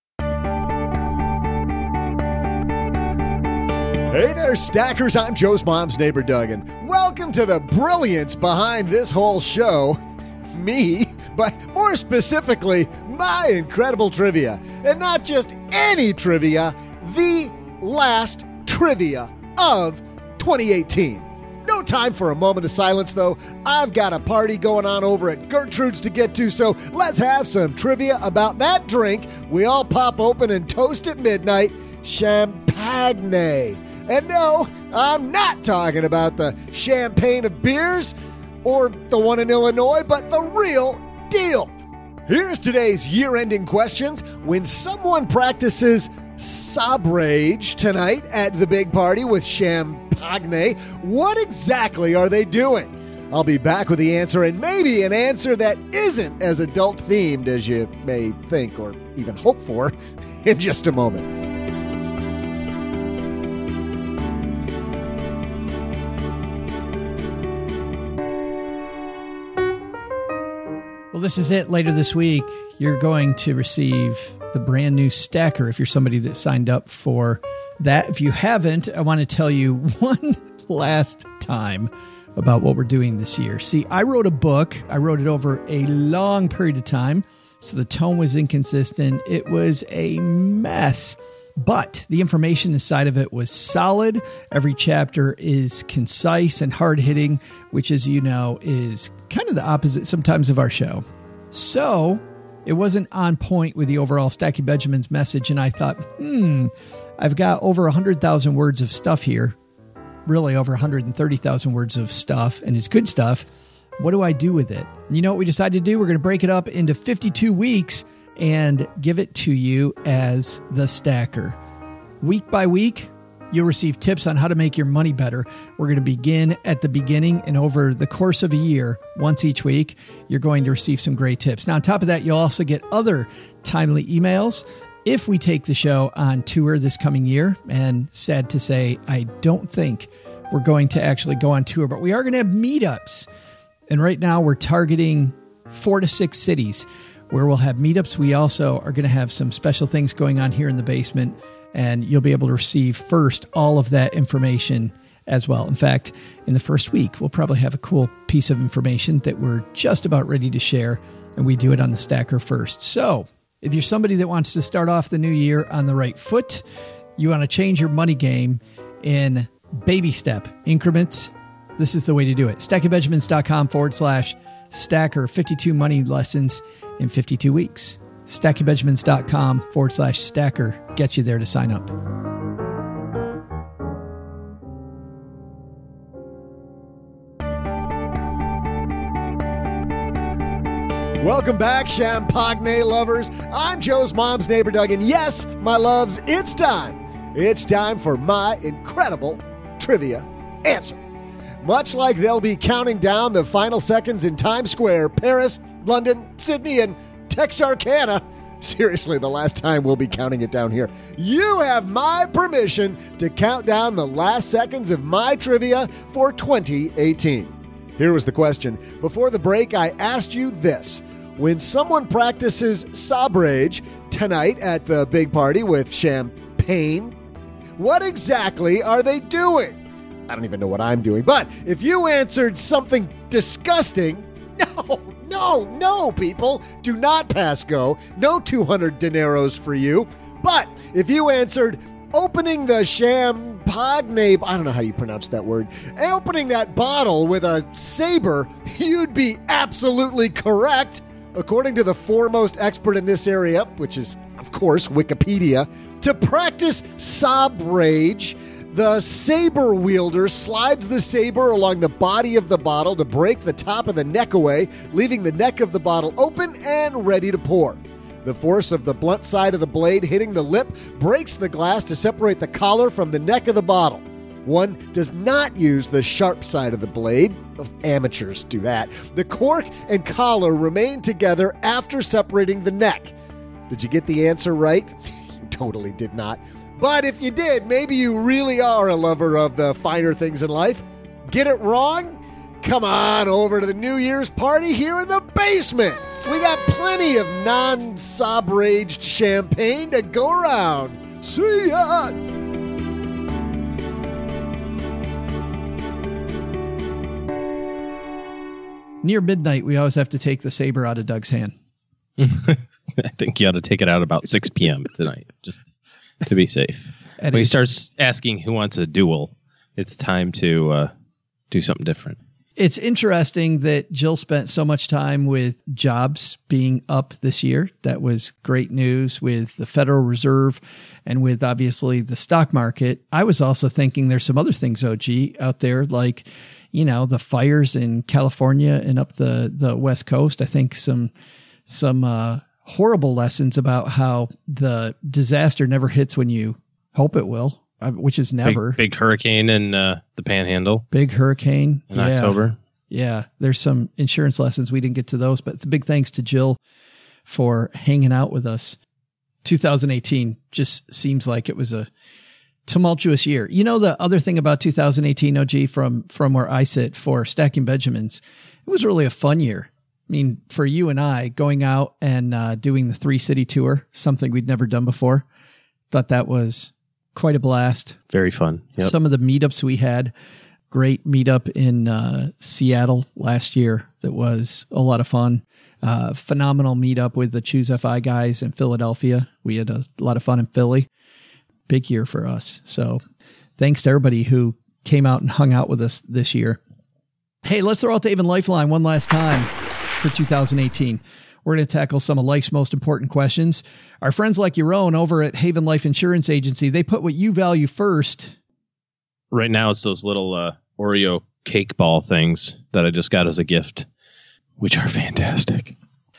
Hey there, Stackers. I'm Joe's mom's neighbor, Doug, and welcome to the brilliance behind this whole show. Me, but more specifically, my incredible trivia. And not just any trivia, the last trivia of twenty eighteen. No time for a moment of silence, though. I've got a party going on over at Gertrude's to get to, so let's have some trivia about that drink we all pop open and toast at midnight, Champagne. And no, I'm not talking about the champagne of beers or the one in Illinois, but the real deal. Here's today's year-ending questions. When someone practices Sabrage tonight at the big party with Champagne, what exactly are they doing? I'll be back with the answer, and maybe an answer that isn't as adult-themed as you may think or even hope for, in just a moment. Well, this is it. Later this week, you're going to receive the brand new Stacker if you're somebody that signed up for that. If you haven't, I want to tell you one last time about what we're doing this year. See, I wrote a book. I wrote it over a long period of time, so the tone was inconsistent. It was a mess. But the information inside of it was solid. Every chapter is concise and hard-hitting, which, as you know, is kind of the opposite sometimes of our show. So it wasn't on point with the overall Stacking Benjamins message, and I thought, hmm, I've got over one hundred thousand words of stuff here, really over one hundred thirty thousand words of stuff, and it's good stuff. What do I do with it? You know what we decided to do? We're going to break it up into fifty-two weeks and give it to you as the Stacker. Week by week, you'll receive tips on how to make your money better. We're going to begin at the beginning, and over the course of a year, once each week, you're going to receive some great tips. Now, on top of that, you'll also get other timely emails if we take the show on tour this coming year. And sad to say, I don't think we're going to actually go on tour, but we are going to have meetups. And right now, we're targeting four to six cities where we'll have meetups. We also are going to have some special things going on here in the basement, and you'll be able to receive first all of that information as well. In fact, in the first week, we'll probably have a cool piece of information that we're just about ready to share, and we do it on the Stacker first. So if you're somebody that wants to start off the new year on the right foot, you want to change your money game in baby step increments, this is the way to do it. stackingbenjamins.com forward slash Stacker, fifty-two money lessons in fifty-two weeks. stackingbenjamins.com forward slash Stacker gets you there to sign up. Welcome back, Champagne lovers. I'm Joe's mom's neighbor, Doug, and yes, my loves, it's time. It's time for my incredible trivia answer. Much like they'll be counting down the final seconds in Times Square, Paris, London, Sydney, and Texarkana. Seriously, the last time we'll be counting it down here. You have my permission to count down the last seconds of my trivia for twenty eighteen. Here was the question. Before the break, I asked you this. When someone practices sob rage tonight at the big party with champagne, what exactly are they doing? I don't even know what I'm doing. But if you answered something disgusting, no, no, no, people. Do not pass go. No two hundred dineros for you. But if you answered opening the champagne, I don't know how you pronounce that word, opening that bottle with a saber, you'd be absolutely correct. According to the foremost expert in this area, which is, of course, Wikipedia, to practice sob rage, the saber wielder slides the saber along the body of the bottle to break the top of the neck away, leaving the neck of the bottle open and ready to pour. The force of the blunt side of the blade hitting the lip breaks the glass to separate the collar from the neck of the bottle. One does not use the sharp side of the blade. Amateurs do that. The cork and collar remain together after separating the neck. Did you get the answer right? You totally did not. But if you did, maybe you really are a lover of the finer things in life. Get it wrong? Come on over to the New Year's party here in the basement. We got plenty of non-sob-raged champagne to go around. See ya! Near midnight, we always have to take the saber out of Doug's hand. I think you ought to take it out about six p.m. tonight, just to be safe. When he starts asking who wants a duel, it's time to uh, do something different. It's interesting that Jill spent so much time with jobs being up this year. That was great news with the Federal Reserve and with obviously the stock market. I was also thinking there's some other things, O G, out there, like, you know, the fires in California and up the, the West Coast. I think some, some, uh, horrible lessons about how the disaster never hits when you hope it will, which is never. Big, big hurricane in uh, the Panhandle. Big hurricane. In yeah. October. Yeah. There's some insurance lessons. We didn't get to those, but the big thanks to Jill for hanging out with us. two thousand eighteen just seems like it was a tumultuous year. You know, the other thing about two thousand eighteen, O G, from, from where I sit for Stacking Benjamins, it was really a fun year. I mean, for you and I going out and uh, doing the three city tour, something we'd never done before, thought that was quite a blast. Very fun. Yep. Some of the meetups we had, great meetup in uh, Seattle last year. That was a lot of fun. Uh, phenomenal meetup with the Choose F I guys in Philadelphia. We had a lot of fun in Philly. Big year for us. So thanks to everybody who came out and hung out with us this year. Hey, let's throw out the Haven Lifeline one last time for two thousand eighteen. We're going to tackle some of life's most important questions. Our friends like your own over at Haven Life Insurance Agency, they put what you value first. Right now, it's those little uh, Oreo cake ball things that I just got as a gift, which are fantastic.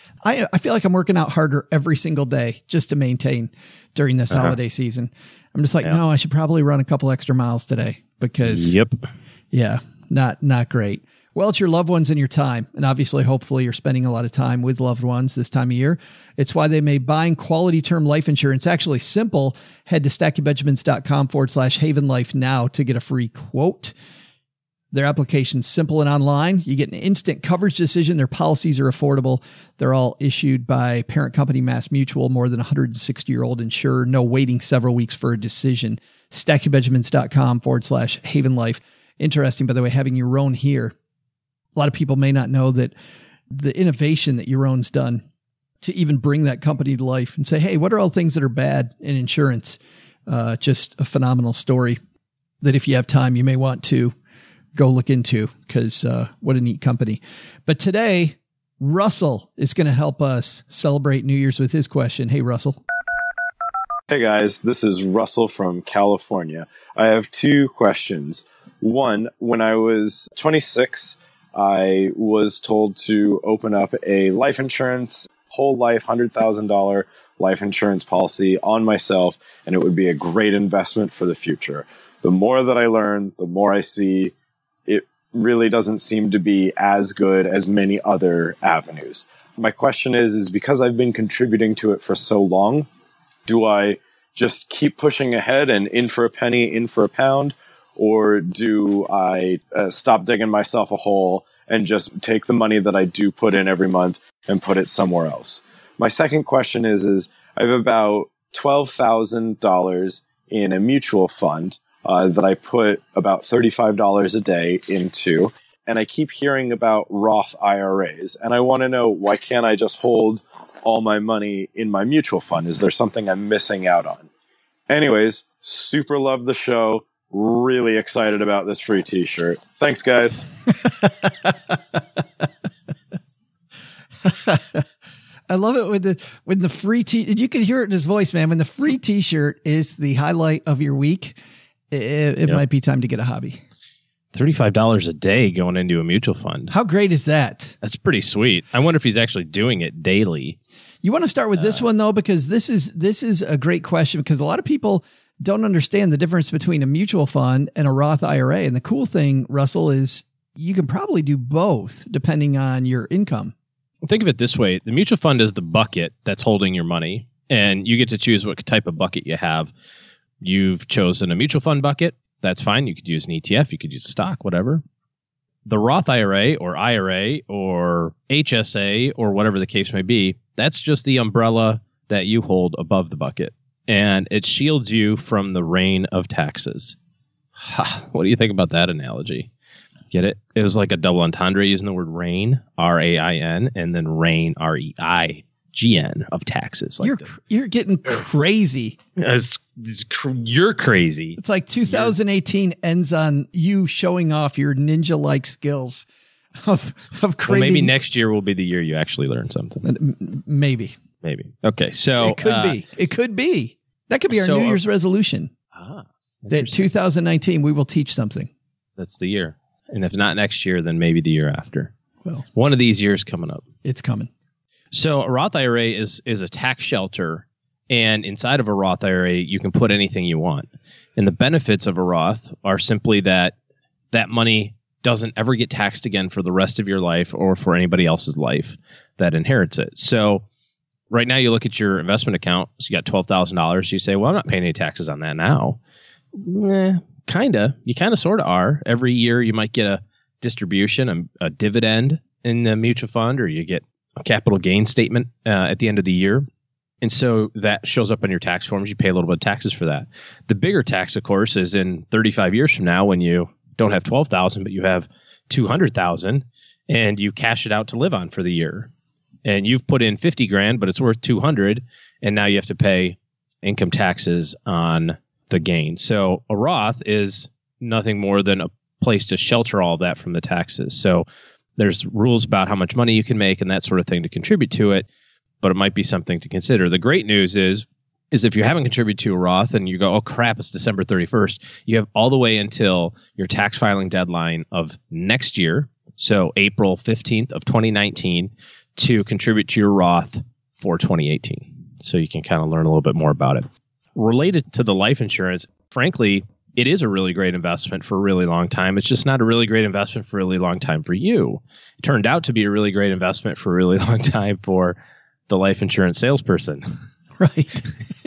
I I feel like I'm working out harder every single day just to maintain during this uh-huh. holiday season. I'm just like, yeah. no, I should probably run a couple extra miles today because, yep, yeah, not not great. Well, it's your loved ones and your time. And obviously, hopefully you're spending a lot of time with loved ones this time of year. It's why they made buying quality term life insurance actually simple. Head to stackingbenjamins.com forward slash Haven Life now to get a free quote. Their application's simple and online. You get an instant coverage decision. Their policies are affordable. They're all issued by parent company Mass Mutual, more than one hundred sixty year old insurer. No waiting several weeks for a decision. stackingbenjamins.com forward slash Haven Life. Interesting, by the way, having your own here. A lot of people may not know that the innovation that Euron's done to even bring that company to life and say, hey, what are all things that are bad in insurance? Uh, just a phenomenal story that if you have time, you may want to go look into because uh, what a neat company. But today, Russell is going to help us celebrate New Year's with his question. Hey, Russell. Hey, guys. This is Russell from California. I have two questions. One, when I was twenty-six, I was told to open up a life insurance, whole life, one hundred thousand dollars life insurance policy on myself, and it would be a great investment for the future. The more that I learn, the more I see it really doesn't seem to be as good as many other avenues. My question is, is because I've been contributing to it for so long, do I just keep pushing ahead and in for a penny, in for a pound? Or do I uh, stop digging myself a hole and just take the money that I do put in every month and put it somewhere else. My second question is, is I have about twelve thousand dollars in a mutual fund uh, that I put about thirty-five dollars a day into. And I keep hearing about Roth I R As. And I want to know, why can't I just hold all my money in my mutual fund? Is there something I'm missing out on? Anyways, super love the show. Really excited about this free t-shirt. Thanks, guys. I love it when the when the free t you can hear it in his voice, man. When the free t-shirt is the highlight of your week, it, it yep. might be time to get a hobby. thirty-five dollars a day going into a mutual fund. How great is that? That's pretty sweet. I wonder if he's actually doing it daily. You want to start with uh, this one though, because this is this is a great question, because a lot of people don't understand the difference between a mutual fund and a Roth I R A. And the cool thing, Russell, is you can probably do both depending on your income. Think of it this way. The mutual fund is the bucket that's holding your money, and you get to choose what type of bucket you have. You've chosen a mutual fund bucket. That's fine. You could use an E T F. You could use stock, whatever. The Roth I R A or I R A or H S A or whatever the case may be, that's just the umbrella that you hold above the bucket. And it shields you from the rain of taxes. Ha, what do you think about that analogy? Get it? It was like a double entendre using the word rain, R A I N, and then rain, R E I G N, of taxes. Like you're the, you're getting crazy. It's, it's cr- you're crazy. It's like two thousand eighteen you're, ends on you showing off your ninja-like skills of of creating. Well, maybe next year will be the year you actually learn something. Maybe. Maybe. Okay, so it could uh, be. It could be. That could be our so, New Year's resolution. Ah, that two thousand nineteen we will teach something. That's the year. And if not next year, then maybe the year after. Well, one of these years coming up. It's coming. So a Roth I R A is is a tax shelter, and inside of a Roth I R A, you can put anything you want. And the benefits of a Roth are simply that that money doesn't ever get taxed again for the rest of your life or for anybody else's life that inherits it. So right now you look at your investment account, so you got twelve thousand dollars. You say, well, I'm not paying any taxes on that now. Eh, kind of. You kind of sort of are. Every year you might get a distribution, a, a dividend in the mutual fund, or you get a capital gain statement uh, at the end of the year. And so that shows up on your tax forms. You pay a little bit of taxes for that. The bigger tax, of course, is in thirty-five years from now when you don't have twelve thousand, but you have two hundred thousand and you cash it out to live on for the year. And you've put in fifty grand, but it's worth two hundred. And now you have to pay income taxes on the gain. So a Roth is nothing more than a place to shelter all of that from the taxes. So there's rules about how much money you can make and that sort of thing to contribute to it, but it might be something to consider. The great news is, is if you haven't contributed to a Roth and you go, oh crap, it's December thirty-first, you have all the way until your tax filing deadline of next year, so April fifteenth of twenty nineteen, to contribute to your Roth for twenty eighteen. So you can kind of learn a little bit more about it. Related to the life insurance, frankly, it is a really great investment for a really long time. It's just not a really great investment for a really long time for you. It turned out to be a really great investment for a really long time for the life insurance salesperson. Right.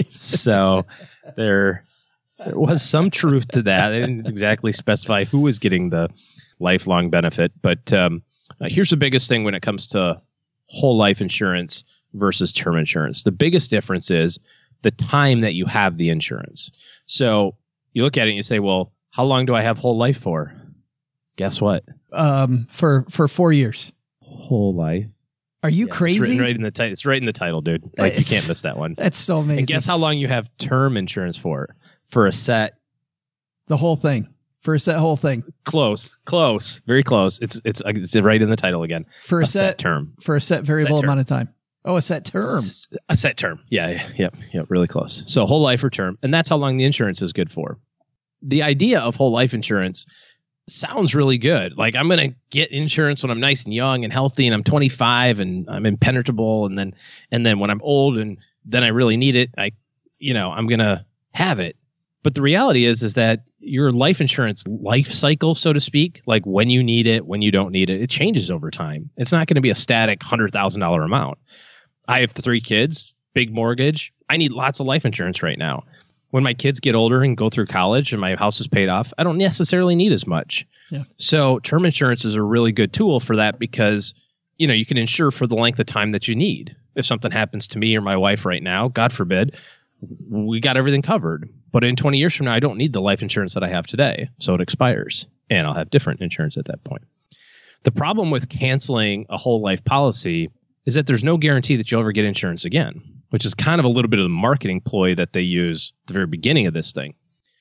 So there, there was some truth to that. They didn't exactly specify who was getting the lifelong benefit. But um, uh, here's the biggest thing when it comes to whole life insurance versus term insurance. The biggest difference is the time that you have the insurance. So you look at it and you say, well, how long do I have whole life for? Guess what? Um, for, for four years. Whole life. Are you yeah, crazy? It's written right in the title. It's right in the title, dude. Like you can't miss that one. That's so amazing. And guess how long you have term insurance for? For a set. The whole thing. For a set whole thing. Close. Close. Very close. It's it's it's right in the title again. For a, a set, set term. For a set variable set amount of time. Oh, a set term. A set term. Yeah, yeah, yep, yep, really close. So whole life or term, and that's how long the insurance is good for. The idea of whole life insurance sounds really good. Like I'm going to get insurance when I'm nice and young and healthy and I'm twenty-five and I'm impenetrable, and then and then when I'm old and then I really need it, I you know, I'm going to have it. But the reality is is that your life insurance life cycle, so to speak, like when you need it, when you don't need it, it changes over time. It's not going to be a static one hundred thousand dollars amount. I have three kids, big mortgage. I need lots of life insurance right now. when my kids get older and go through college and my house is paid off, I don't necessarily need as much. Yeah. So term insurance is a really good tool for that because, you know, you can insure for the length of time that you need. If something happens to me or my wife right now, God forbid, we got everything covered. But in twenty years from now, I don't need the life insurance that I have today. So it expires and I'll have different insurance at that point. The problem with canceling a whole life policy is that there's no guarantee that you'll ever get insurance again, which is kind of a little bit of the marketing ploy that they use at the very beginning of this thing.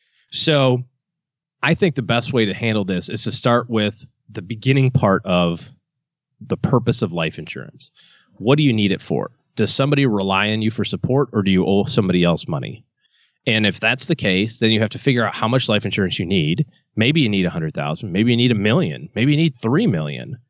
So I think the best way to handle this is to start with the beginning part of the purpose of life insurance. What do you need it for? Does somebody rely on you for support, or do you owe somebody else money? And if that's the case, then you have to figure out how much life insurance you need. Maybe you need one hundred thousand dollars. Maybe you need a million. Maybe you need three million dollars.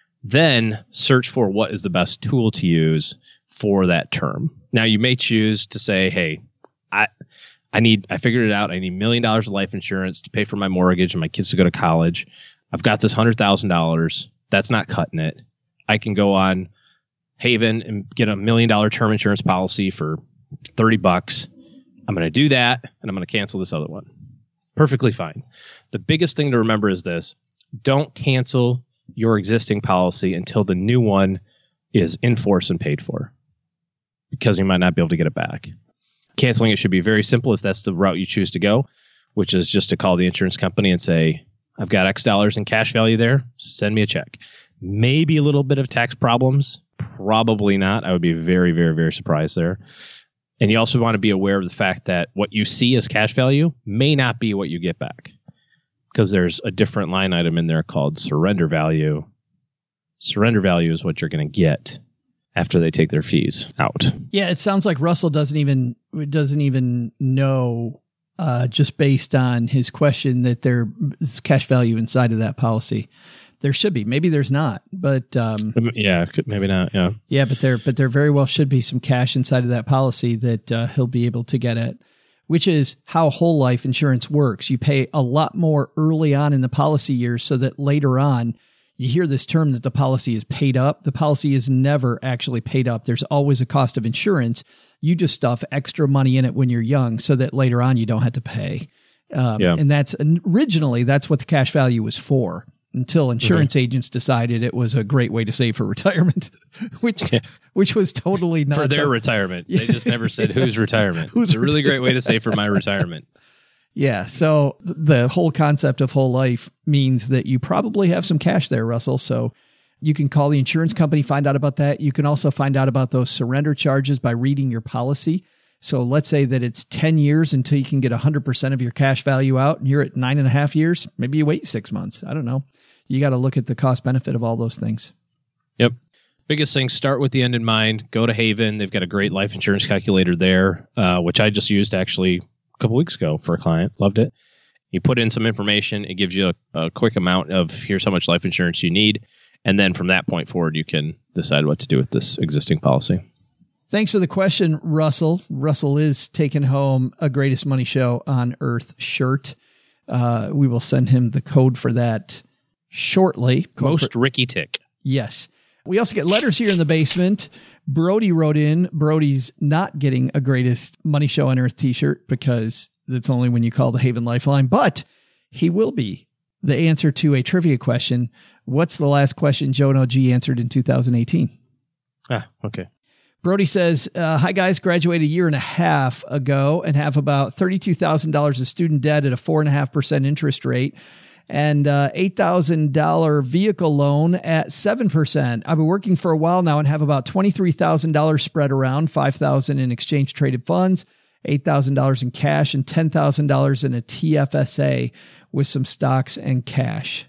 Then search for what is the best tool to use for that term. Now, you may choose to say, hey, I I need, I figured it out. I need a million dollars of life insurance to pay for my mortgage and my kids to go to college. I've got this one hundred thousand dollars. That's not cutting it. I can go on Haven and get a million dollar term insurance policy for thirty bucks. I'm going to do that, and I'm going to cancel this other one. Perfectly fine. The biggest thing to remember is this. Don't cancel your existing policy until the new one is in force and paid for, because you might not be able to get it back. Canceling it should be very simple if that's the route you choose to go, which is just to call the insurance company and say, I've got X dollars in cash value there. Send me a check. Maybe a little bit of tax problems. Probably not. I would be very, very, very surprised there. And you also want to be aware of the fact that what you see as cash value may not be what you get back, because there's a different line item in there called surrender value. Surrender value is what you're going to get after they take their fees out. Yeah, it sounds like Russell doesn't even doesn't even know, uh, just based on his question, that there's cash value inside of that policy. There should be. Maybe there's not, but um, yeah, maybe not. Yeah, yeah, but there, but there very well should be some cash inside of that policy that uh, he'll be able to get at, which is how whole life insurance works. You pay a lot more early on in the policy years, so that later on, you hear this term that the policy is paid up. The policy is never actually paid up. There's always a cost of insurance. You just stuff extra money in it when you're young, so that later on you don't have to pay. Um, yeah. And that's originally that's what the cash value was for, until insurance mm-hmm. agents decided it was a great way to save for retirement, which yeah. which was totally not for their the, retirement. They just never said whose retirement. Who's it's a really great way to save for my retirement. Yeah. So the whole concept of whole life means that you probably have some cash there, Russell. So you can call the insurance company, find out about that. You can also find out about those surrender charges by reading your policy. So let's say that it's ten years until you can get one hundred percent of your cash value out, and you're at nine and a half years. Maybe you wait six months. I don't know. You got to look at the cost benefit of all those things. Yep. Biggest thing, start with the end in mind. Go to Haven. They've got a great life insurance calculator there, uh, which I just used actually a couple weeks ago for a client. Loved it. You put in some information. It gives you a, a quick amount of here's how much life insurance you need. And then from that point forward, you can decide what to do with this existing policy. Thanks for the question, Russell. Russell is taking home a Greatest Money Show on Earth shirt. Uh, we will send him the code for that shortly. Most for, Ricky Tick. Yes. We also get letters here in the basement. Brody wrote in. Brody's not getting a Greatest Money Show on Earth t-shirt because that's only when you call the Haven Lifeline, but he will be the answer to a trivia question. What's the last question Joe and O G answered in two thousand eighteen? Ah, okay. Brody says, uh, hi guys, graduated a year and a half ago and have about thirty-two thousand dollars of student debt at a four and a half percent interest rate and uh eight thousand dollars vehicle loan at seven percent. I've been working for a while now and have about twenty-three thousand dollars spread around, five thousand dollars in exchange traded funds, eight thousand dollars in cash, and ten thousand dollars in a T F S A with some stocks and cash.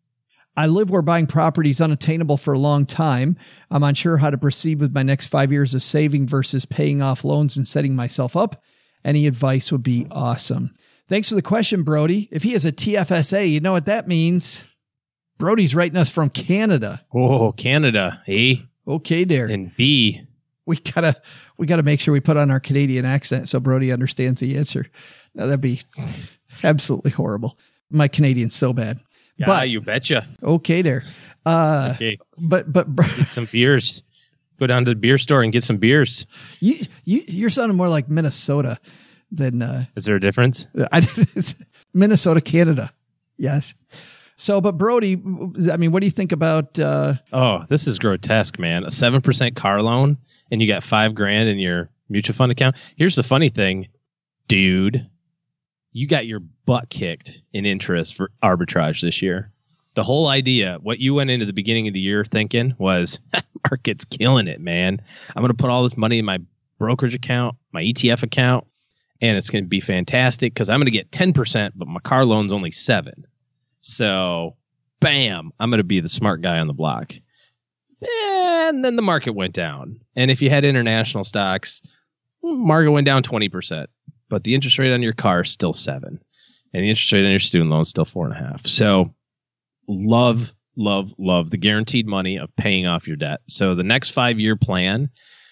I live where buying property is unattainable for a long time. I'm unsure how to proceed with my next five years of saving versus paying off loans and setting myself up. Any advice would be awesome. Thanks for the question, Brody. If he has a T F S A, you know what that means. Brody's writing us from Canada. Oh, Canada. A. Okay, there. And B. We gotta, we gotta make sure we put on our Canadian accent so Brody understands the answer. No, that'd be absolutely horrible. My Canadian's so bad. Yeah, but, you betcha. Okay, there. Uh, okay. But, but, get some beers. Go down to the beer store and get some beers. You, you, you're sounding more like Minnesota. than. Uh, Is there a difference? I, Minnesota, Canada. Yes. So, but Brody, I mean, what do you think about? Uh, oh, this is grotesque, man. A seven percent car loan, and you got five grand in your mutual fund account. Here's the funny thing, dude. You got your butt kicked in interest for arbitrage this year. The whole idea, what you went into the beginning of the year thinking was, market's killing it, man. I'm going to put all this money in my brokerage account, my E T F account, and it's going to be fantastic because I'm going to get ten percent, but my car loan's only seven. So, bam, I'm going to be the smart guy on the block. And then the market went down. And if you had international stocks, market went down twenty percent. But the interest rate on your car is still seven. And the interest rate on your student loan is still four and a half. So, love, love, love the guaranteed money of paying off your debt. So, the next five-year plan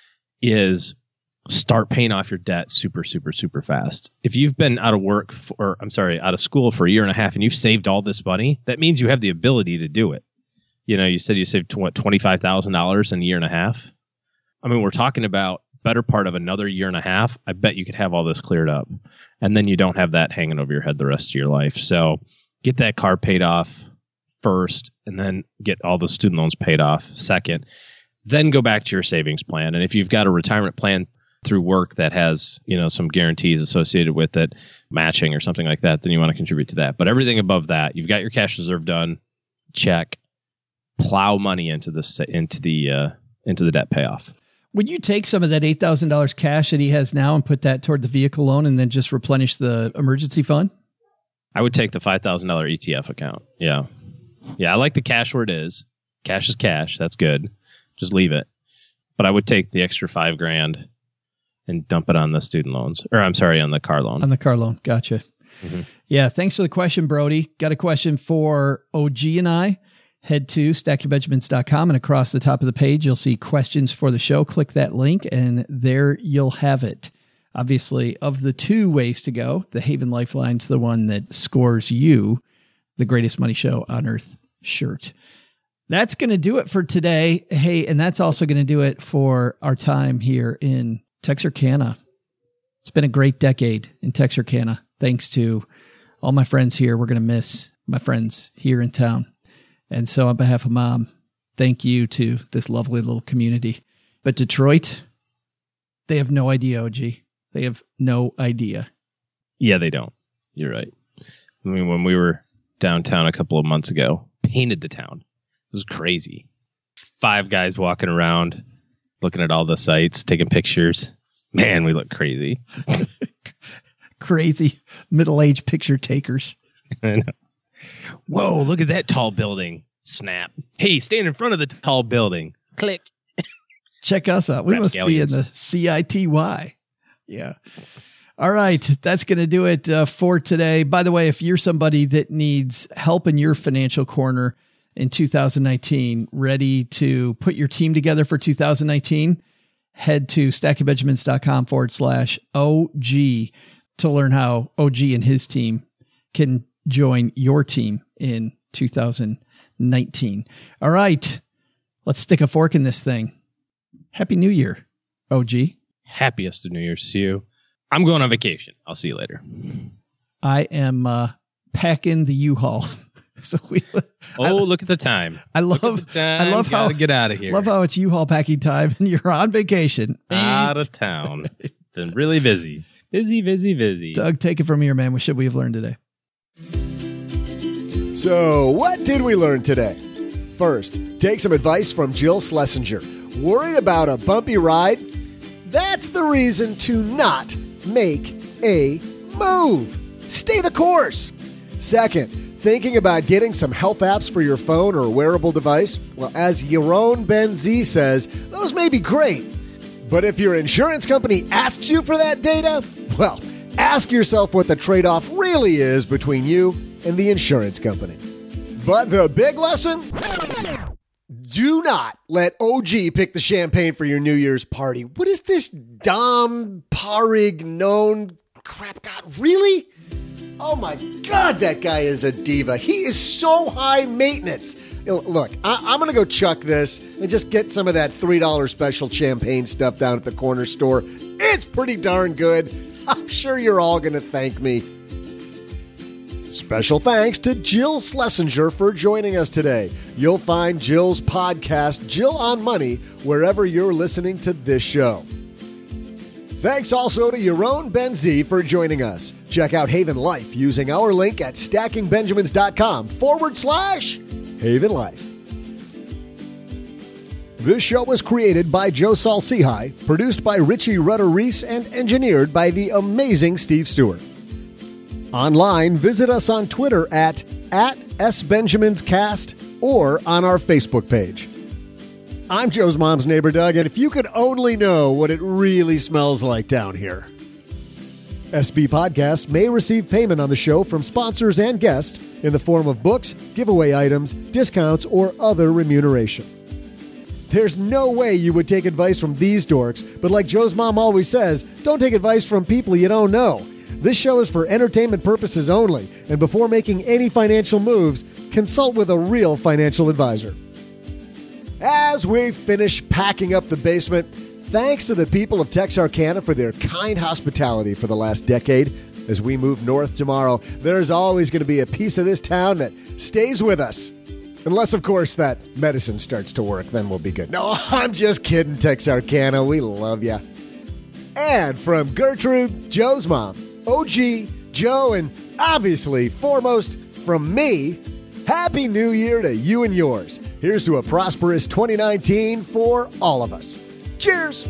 is start paying off your debt super, super, super fast. If you've been out of work for, or I'm sorry, out of school for a year and a half and you've saved all this money, that means you have the ability to do it. You know, you said you saved what, twenty-five thousand dollars in a year and a half. I mean, we're talking about better part of another year and a half. I bet you could have all this cleared up, and then you don't have that hanging over your head the rest of your life. So get that car paid off first, and then get all the student loans paid off second. Then go back to your savings plan. And if you've got a retirement plan through work that has, you know, some guarantees associated with it, matching or something like that, then you want to contribute to that. But everything above that, you've got your cash reserve done, check, plow money into the into the uh, into the debt payoff. Would you take some of that eight thousand dollars cash that he has now and put that toward the vehicle loan and then just replenish the emergency fund? I would take the five thousand dollars E T F account. Yeah. Yeah, I like the cash where it is. Cash is cash. That's good. Just leave it. But I would take the extra five grand and dump it on the student loans. Or I'm sorry, on the car loan. On the car loan. Gotcha. Mm-hmm. Yeah, thanks for the question, Brody. Got a question for O G and I. Head to stack your benjamins dot com, and across the top of the page, you'll see questions for the show. Click that link, and there you'll have it. Obviously, of the two ways to go, the Haven Lifeline's the one that scores you the greatest money show on earth shirt. That's going to do it for today. Hey, and that's also going to do it for our time here in Texarkana. It's been a great decade in Texarkana. Thanks to all my friends here. We're going to miss my friends here in town. And so on behalf of Mom, thank you to this lovely little community. But Detroit, they have no idea, O G. They have no idea. Yeah, they don't. You're right. I mean, when we were downtown a couple of months ago, painted the town. It was crazy. Five guys walking around, looking at all the sites, taking pictures. Man, we look crazy. Crazy middle-aged picture takers. I know. Whoa, look at that tall building. Snap. Hey, stand in front of the tall building. Click. Check us out. We must be in the C I T Y. Yeah. All right. That's going to do it uh, for today. By the way, if you're somebody that needs help in your financial corner in two thousand nineteen, ready to put your team together for two thousand nineteen, head to stackingbenjamins.com forward slash OG to learn how O G and his team can join your team in two thousand nineteen. All right. Let's stick a fork in this thing. Happy New Year, O G. Happiest of New Year's to you. I'm going on vacation. I'll see you later. I am uh, packing the U-Haul. So we. Oh, I, look at the time! I love. Time. I love how get out of here. Love how it's U-Haul packing time, and you're on vacation. Out of town. Been really busy, busy, busy, busy. Doug, take it from here, man. What should we have learned today? So, what did we learn today? First, take some advice from Jill Schlesinger. Worried about a bumpy ride? That's the reason to not make a move. Stay the course. Second, thinking about getting some health apps for your phone or wearable device? Well, as Yaron Ben-Z says, those may be great. But if your insurance company asks you for that data, well, ask yourself what the trade-off really is between you and the insurance company. But the big lesson? Do not let O G pick the champagne for your New Year's party. What is this Dom Perignon crap? God, really? Oh my God, that guy is a diva. He is so high maintenance. Look, I- I'm going to go chuck this and just get some of that three dollars special champagne stuff down at the corner store. It's pretty darn good. I'm sure you're all going to thank me. Special thanks to Jill Schlesinger for joining us today. You'll find Jill's podcast, Jill on Money, wherever you're listening to this show. Thanks also to Yaron Ben-Z for joining us. Check out Haven Life using our link at stackingbenjamins.com forward slash Haven Life. This show was created by Joe Saul-Sehy, produced by Richie Rutter-Reese, and engineered by the amazing Steve Stewart. Online, visit us on Twitter at, at SBenjaminsCast or on our Facebook page. I'm Joe's mom's neighbor, Doug, and if you could only know what it really smells like down here. S B Podcasts may receive payment on the show from sponsors and guests in the form of books, giveaway items, discounts, or other remuneration. There's no way you would take advice from these dorks, but like Joe's mom always says, don't take advice from people you don't know. This show is for entertainment purposes only, and before making any financial moves, consult with a real financial advisor. As we finish packing up the basement, thanks to the people of Texarkana for their kind hospitality for the last decade. As we move north tomorrow, there's always going to be a piece of this town that stays with us. Unless, of course, that medicine starts to work, then we'll be good. No, I'm just kidding, Texarkana. We love you. And from Gertrude, Joe's mom, O G, Joe, and obviously, foremost, from me, Happy New Year to you and yours. Here's to a prosperous twenty nineteen for all of us. Cheers!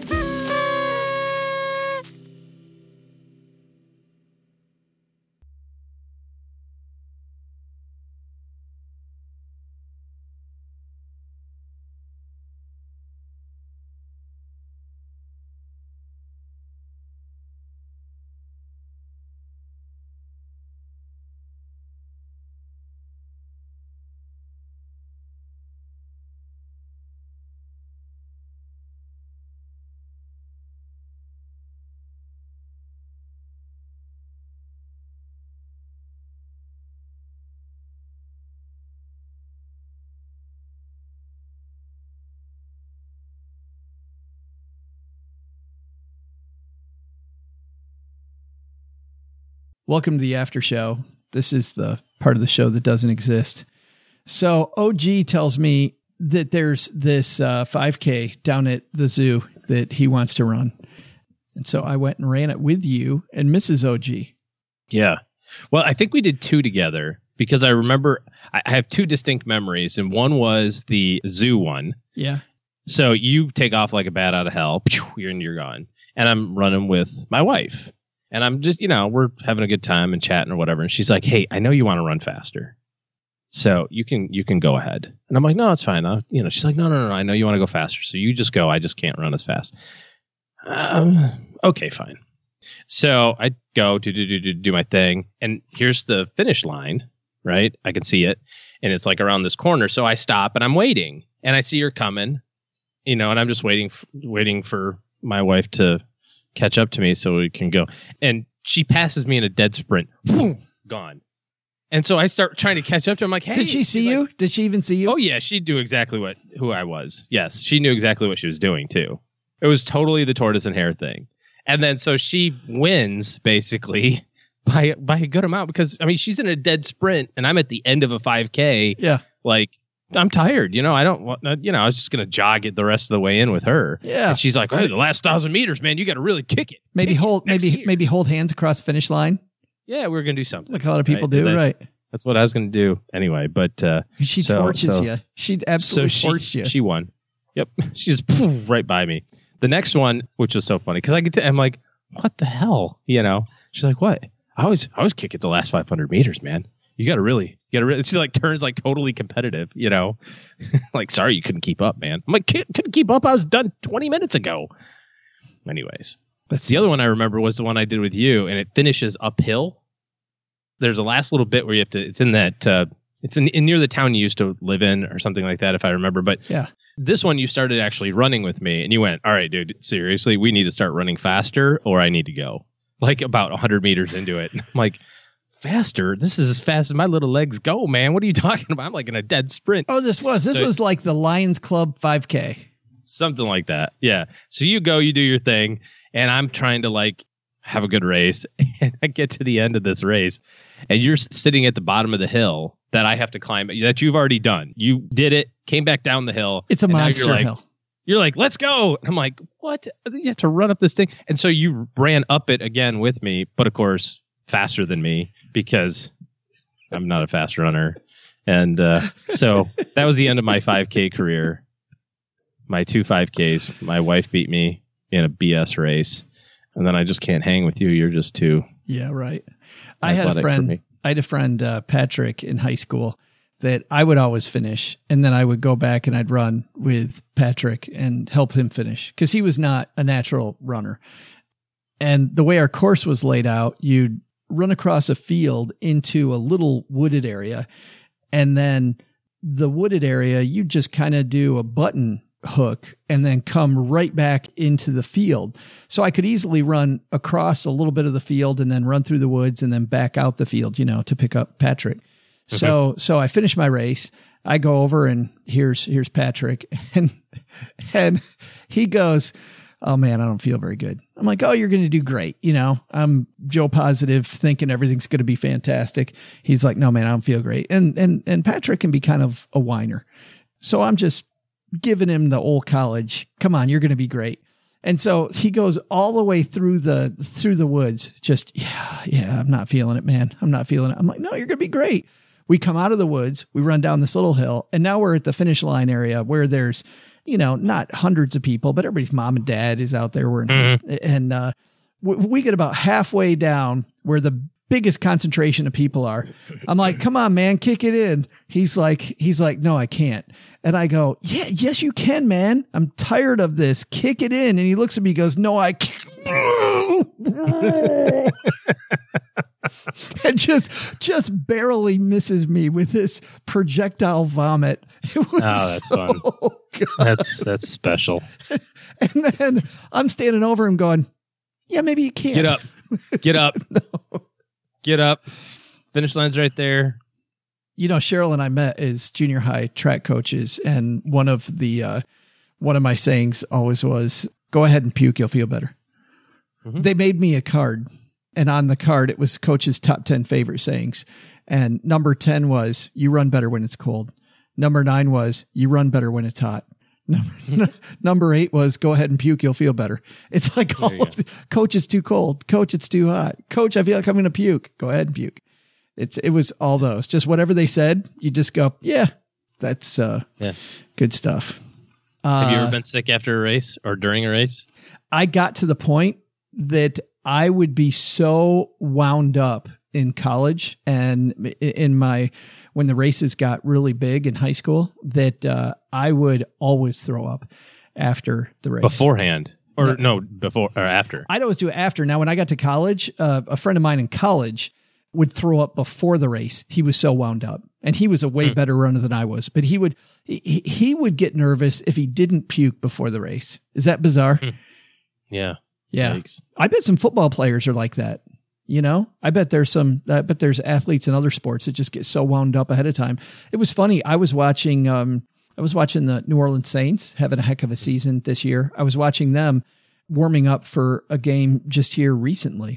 Welcome to the after show. This is the part of the show that doesn't exist. So O G tells me that there's this uh, five K down at the zoo that he wants to run. And so I went and ran it with you and Missus O G. Yeah. Well, I think we did two together because I remember I have two distinct memories, and one was the zoo one. Yeah. So you take off like a bat out of hell, you're and you're gone. And I'm running with my wife. And I'm just, you know, we're having a good time and chatting or whatever. And she's like, hey, I know you want to run faster. So you can you can go ahead. And I'm like, no, it's fine. I'll, you know, she's like, no, no, no, I know you want to go faster. So you just go. I just can't run as fast. Um, okay, fine. So I go to do, do, do, do my thing. And here's the finish line, right? I can see it. And it's like around this corner. So I stop and I'm waiting. And I see her coming, you know, and I'm just waiting, f- waiting for my wife to catch up to me so we can go. And she passes me in a dead sprint. Boom, gone. And so I start trying to catch up to her. I'm like, hey. Did she see you? Like, Did she even see you? Oh, yeah. She knew exactly what who I was. Yes. She knew exactly what she was doing, too. It was totally the tortoise and hare thing. And then so she wins, basically, by, by a good amount because, I mean, she's in a dead sprint and I'm at the end of a five K. Yeah. Like, I'm tired, you know, I don't want, you know, I was just going to jog it the rest of the way in with her. Yeah. And she's like, hey, the last thousand meters, man, you got to really kick it. Maybe kick hold, it maybe, maybe, maybe hold hands across the finish line. Yeah. We we're going to do something. Like a lot of people right? do. That's, right. That's what I was going to do anyway. But, uh, she so, torches so, you. She absolutely so torched she, you. She won. Yep. She just poof, right by me. The next one, which was so funny because I get to, I'm like, what the hell? You know, she's like, what? I always, I always kick it the last five hundred meters, man. You got to really, you got to really, she like turns like totally competitive, you know, like, sorry, you couldn't keep up, man. I'm like, couldn't keep up. I was done twenty minutes ago. Anyways, That's the other one I remember was the one I did with you, and it finishes uphill. There's a last little bit where you have to, it's in that, uh, it's in, in near the town you used to live in or something like that, if I remember. But yeah, this one you started actually running with me and you went, all right, dude, seriously, we need to start running faster or I need to go. Like about one hundred meters into it. And I'm like, faster? This is as fast as my little legs go, man. What are you talking about? I'm like in a dead sprint. Oh, this was, this so, was like the Lions Club five K. Something like that. Yeah. So you go, you do your thing. And I'm trying to like, have a good race. And I get to the end of this race and you're sitting at the bottom of the hill that I have to climb that you've already done. You did it, came back down the hill. It's a monster you're like, hill. You're like, let's go. And I'm like, what? You have to run up this thing. And so you ran up it again with me, but of course, faster than me because I'm not a fast runner. And uh, so that was the end of my five K career. My two five Ks. My wife beat me in a B S race. And then I just can't hang with you. You're just too. Yeah, right. I had a friend, I had a friend, uh, Patrick, in high school that I would always finish. And then I would go back and I'd run with Patrick and help him finish because he was not a natural runner. And the way our course was laid out, you'd run across a field into a little wooded area. And then the wooded area, you just kind of do a button hook and then come right back into the field. So I could easily run across a little bit of the field and then run through the woods and then back out the field, you know, to pick up Patrick. So, so I finished my race. I go over and here's, here's Patrick and, and he goes, oh man, I don't feel very good. I'm like, oh, you're going to do great. You know, I'm Joe positive thinking everything's going to be fantastic. He's like, no, man, I don't feel great. And, and, and Patrick can be kind of a whiner. So I'm just giving him the old college. Come on, you're going to be great. And so he goes all the way through the, through the woods. Just, yeah, yeah, I'm not feeling it, man. I'm not feeling it. I'm like, no, you're going to be great. We come out of the woods, we run down this little hill, and now we're at the finish line area where there's, you know, not hundreds of people, but everybody's mom and dad is out there. We're in, mm-hmm. and uh, we, we get about halfway down where the biggest concentration of people are. I'm like, come on, man, kick it in. He's like, he's like, no, I can't. And I go, yeah, yes, you can, man. I'm tired of this. Kick it in. And he looks at me, goes, no, I can't. And just, just barely misses me with this projectile vomit. It was oh, that's so fun. Good. That's, that's special. And then I'm standing over him going, yeah, maybe you can't. Get up, get up, no. Get up. Finish line's right there. You know, Cheryl and I met as junior high track coaches. And one of the, uh, one of my sayings always was, go ahead and puke. You'll feel better. Mm-hmm. They made me a card. And on the card, it was coach's top ten favorite sayings. And number ten was, you run better when it's cold. Number nine was, you run better when it's hot. Number, number eight was, go ahead and puke. You'll feel better. It's like, all of the, coach, it's too cold. Coach, it's too hot. Coach, I feel like I'm going to puke. Go ahead and puke. It's, it was all those, just whatever they said. You just go, yeah, that's uh, yeah. good stuff. Have uh, you ever been sick after a race or during a race? I got to the point that I would be so wound up in college and in my, when the races got really big in high school, that uh, I would always throw up after the race. Beforehand or no, no before or after? I'd always do it after. Now, when I got to college, uh, a friend of mine in college would throw up before the race. He was so wound up and he was a way mm. better runner than I was, but he would, he, he would get nervous if he didn't puke before the race. Is that bizarre? Mm. Yeah. Yeah. Yikes. I bet some football players are like that. You know, I bet there's some, I bet there's athletes in other sports that just get so wound up ahead of time. It was funny. I was watching, um, I was watching the New Orleans Saints having a heck of a season this year. I was watching them warming up for a game just here recently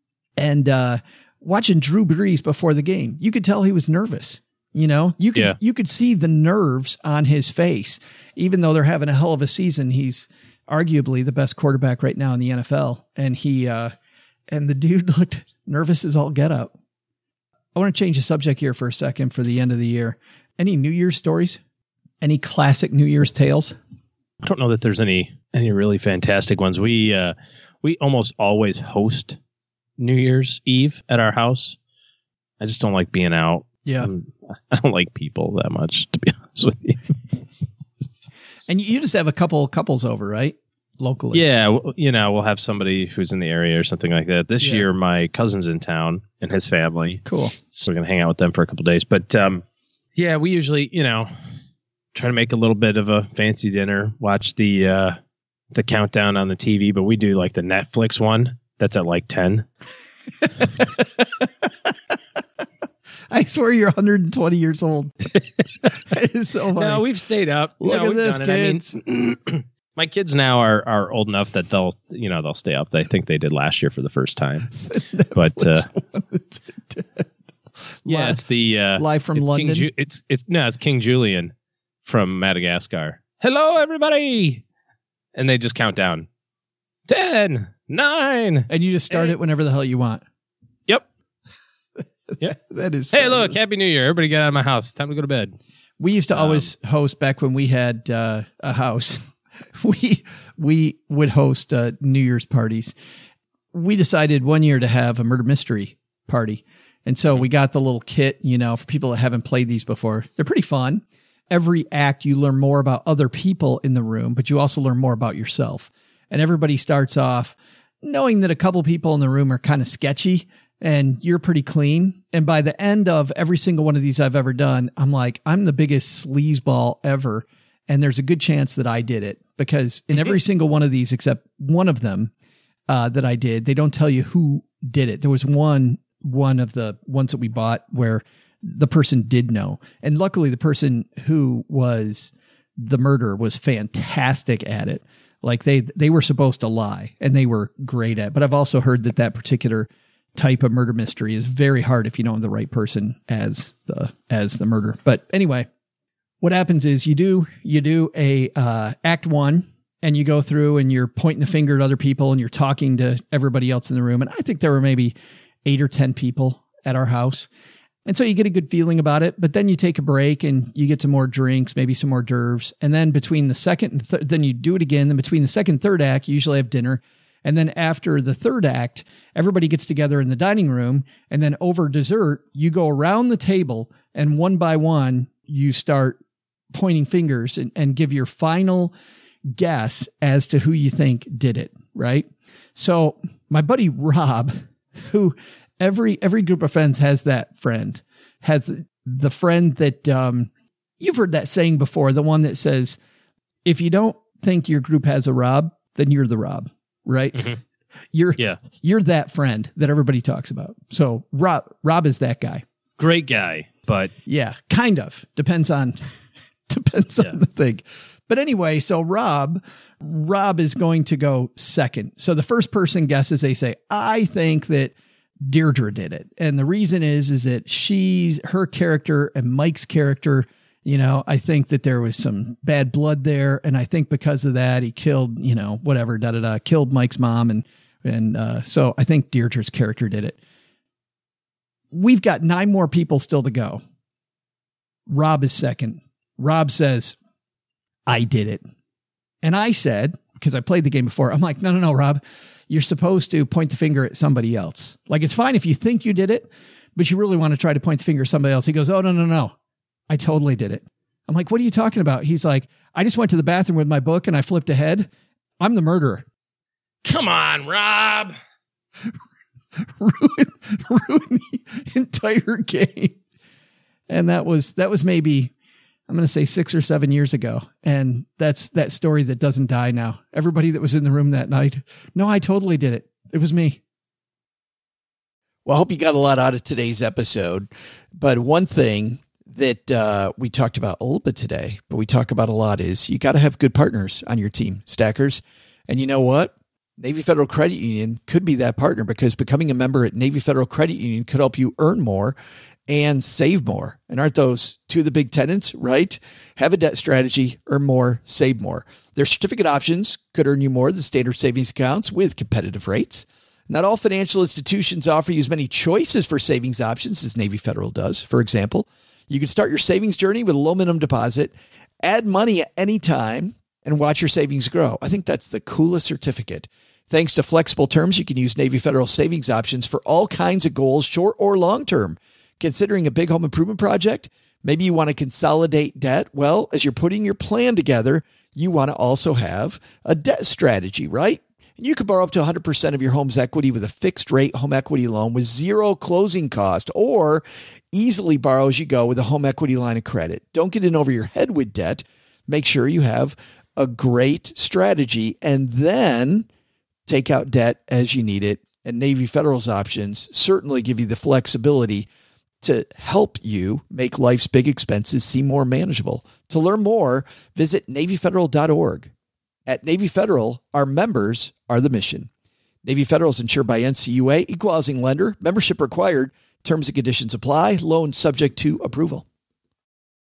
and, uh, watching Drew Brees before the game. You could tell he was nervous. You know, you could, yeah. you could see the nerves on his face, even though they're having a hell of a season. He's arguably the best quarterback right now in the N F L. And he, uh, and the dude looked nervous as all get up. I want to change the subject here for a second for the end of the year. Any New Year's stories? Any classic New Year's tales? I don't know that there's any, any really fantastic ones. We, uh, we almost always host New Year's Eve at our house. I just don't like being out. Yeah. I'm, I don't like people that much, to be honest with you. And you just have a couple couples over, right? Locally. Yeah. You know, we'll have somebody who's in the area or something like that. This yeah. year, my cousin's in town and his family. Cool. So we're going to hang out with them for a couple of days. But um, yeah, we usually, you know, try to make a little bit of a fancy dinner, watch the, uh, the countdown on the T V, but we do like the Netflix one. That's at like ten. I swear you're one hundred twenty years old. It is so funny. No, we've stayed up. Look no, at this, kids. I mean, My kids now are, are old enough that they'll, you know, they'll stay up. They think they did last year for the first time. But uh, yeah, it's the uh, live from it's London. King Ju- it's it's no, it's King Julian from Madagascar. Hello, everybody, and they just count down ten, nine, and you just start eight. it whenever the hell you want. Yep. Yep. That is. Hey, fabulous. look! Happy New Year! Everybody, get out of my house. Time to go to bed. We used to Um, always host back when we had uh, a house. we we would host uh, New Year's parties. We decided one year to have a murder mystery party. And so we got the little kit, you know, for people that haven't played these before. They're pretty fun. Every act, you learn more about other people in the room, but you also learn more about yourself. And everybody starts off knowing that a couple people in the room are kind of sketchy and you're pretty clean. And by the end of every single one of these I've ever done, I'm like, I'm the biggest sleazeball ever. And there's a good chance that I did it, because in every single one of these, except one of them uh, that I did, they don't tell you who did it. There was one, one of the ones that we bought where the person did know. And luckily the person who was the murderer was fantastic at it. Like they, they were supposed to lie and they were great at it. But I've also heard that that particular type of murder mystery is very hard if you don't have the right person as the, as the murderer. But anyway, what happens is you do, you do a, uh, act one, and you go through and you're pointing the finger at other people and you're talking to everybody else in the room. And I think there were maybe eight or ten people at our house. And so you get a good feeling about it, but then you take a break and you get some more drinks, maybe some more d'oeuvres. And then between the second and th- then you do it again. Then between the second and third act, you usually have dinner. And then after the third act, everybody gets together in the dining room. And then over dessert, you go around the table and one by one, you start pointing fingers and, and give your final guess as to who you think did it. Right. So my buddy Rob, who every, every group of friends has that friend, has the, the friend that, um, you've heard that saying before, the one that says, if you don't think your group has a Rob, then you're the Rob, right? Mm-hmm. You're, yeah. you're that friend that everybody talks about. So Rob, Rob is that guy. Great guy, but yeah, kind of depends on, depends yeah. on the thing. But anyway, so Rob, Rob is going to go second. So the first person guesses, they say, I think that Deirdre did it. And the reason is, is that she's, her character and Mike's character, you know, I think that there was some bad blood there. And I think because of that, he killed, you know, whatever, da, da, da, killed Mike's mom. And, and, uh, so I think Deirdre's character did it. We've got nine more people still to go. Rob is second. Rob says, I did it. And I said, because I played the game before, I'm like, no, no, no, Rob, you're supposed to point the finger at somebody else. Like, it's fine if you think you did it, but you really want to try to point the finger at somebody else. He goes, oh, no, no, no. I totally did it. I'm like, what are you talking about? He's like, I just went to the bathroom with my book and I flipped ahead. I'm the murderer. Come on, Rob. ruin, ruin the entire game. And that was, that was maybe, I'm going to say six or seven years ago. And that's that story that doesn't die now. Everybody that was in the room that night. No, I totally did it. It was me. Well, I hope you got a lot out of today's episode. But one thing that uh, we talked about a little bit today, but we talk about a lot, is you got to have good partners on your team, stackers. And you know what? Navy Federal Credit Union could be that partner, because becoming a member at Navy Federal Credit Union could help you earn more and save more. And aren't those two of the big tenets, right? Have a debt strategy, earn more, save more. Their certificate options could earn you more than standard savings accounts with competitive rates. Not all financial institutions offer you as many choices for savings options as Navy Federal does. For example, you can start your savings journey with a low minimum deposit, add money at any time, and watch your savings grow. I think that's the coolest certificate. Thanks to flexible terms, you can use Navy Federal savings options for all kinds of goals, short or long-term. Considering a big home improvement project? Maybe you want to consolidate debt. Well, as you're putting your plan together, you want to also have a debt strategy, right? And you can borrow up to one hundred percent of your home's equity with a fixed rate home equity loan with zero closing cost, or easily borrow as you go with a home equity line of credit. Don't get in over your head with debt. Make sure you have a great strategy, and then take out debt as you need it. And Navy Federal's options certainly give you the flexibility to help you make life's big expenses seem more manageable. To learn more, visit Navy Federal dot org. At Navy Federal, our members are the mission. Navy Federal is insured by N C U A, equal housing lender, membership required, terms and conditions apply, loan subject to approval.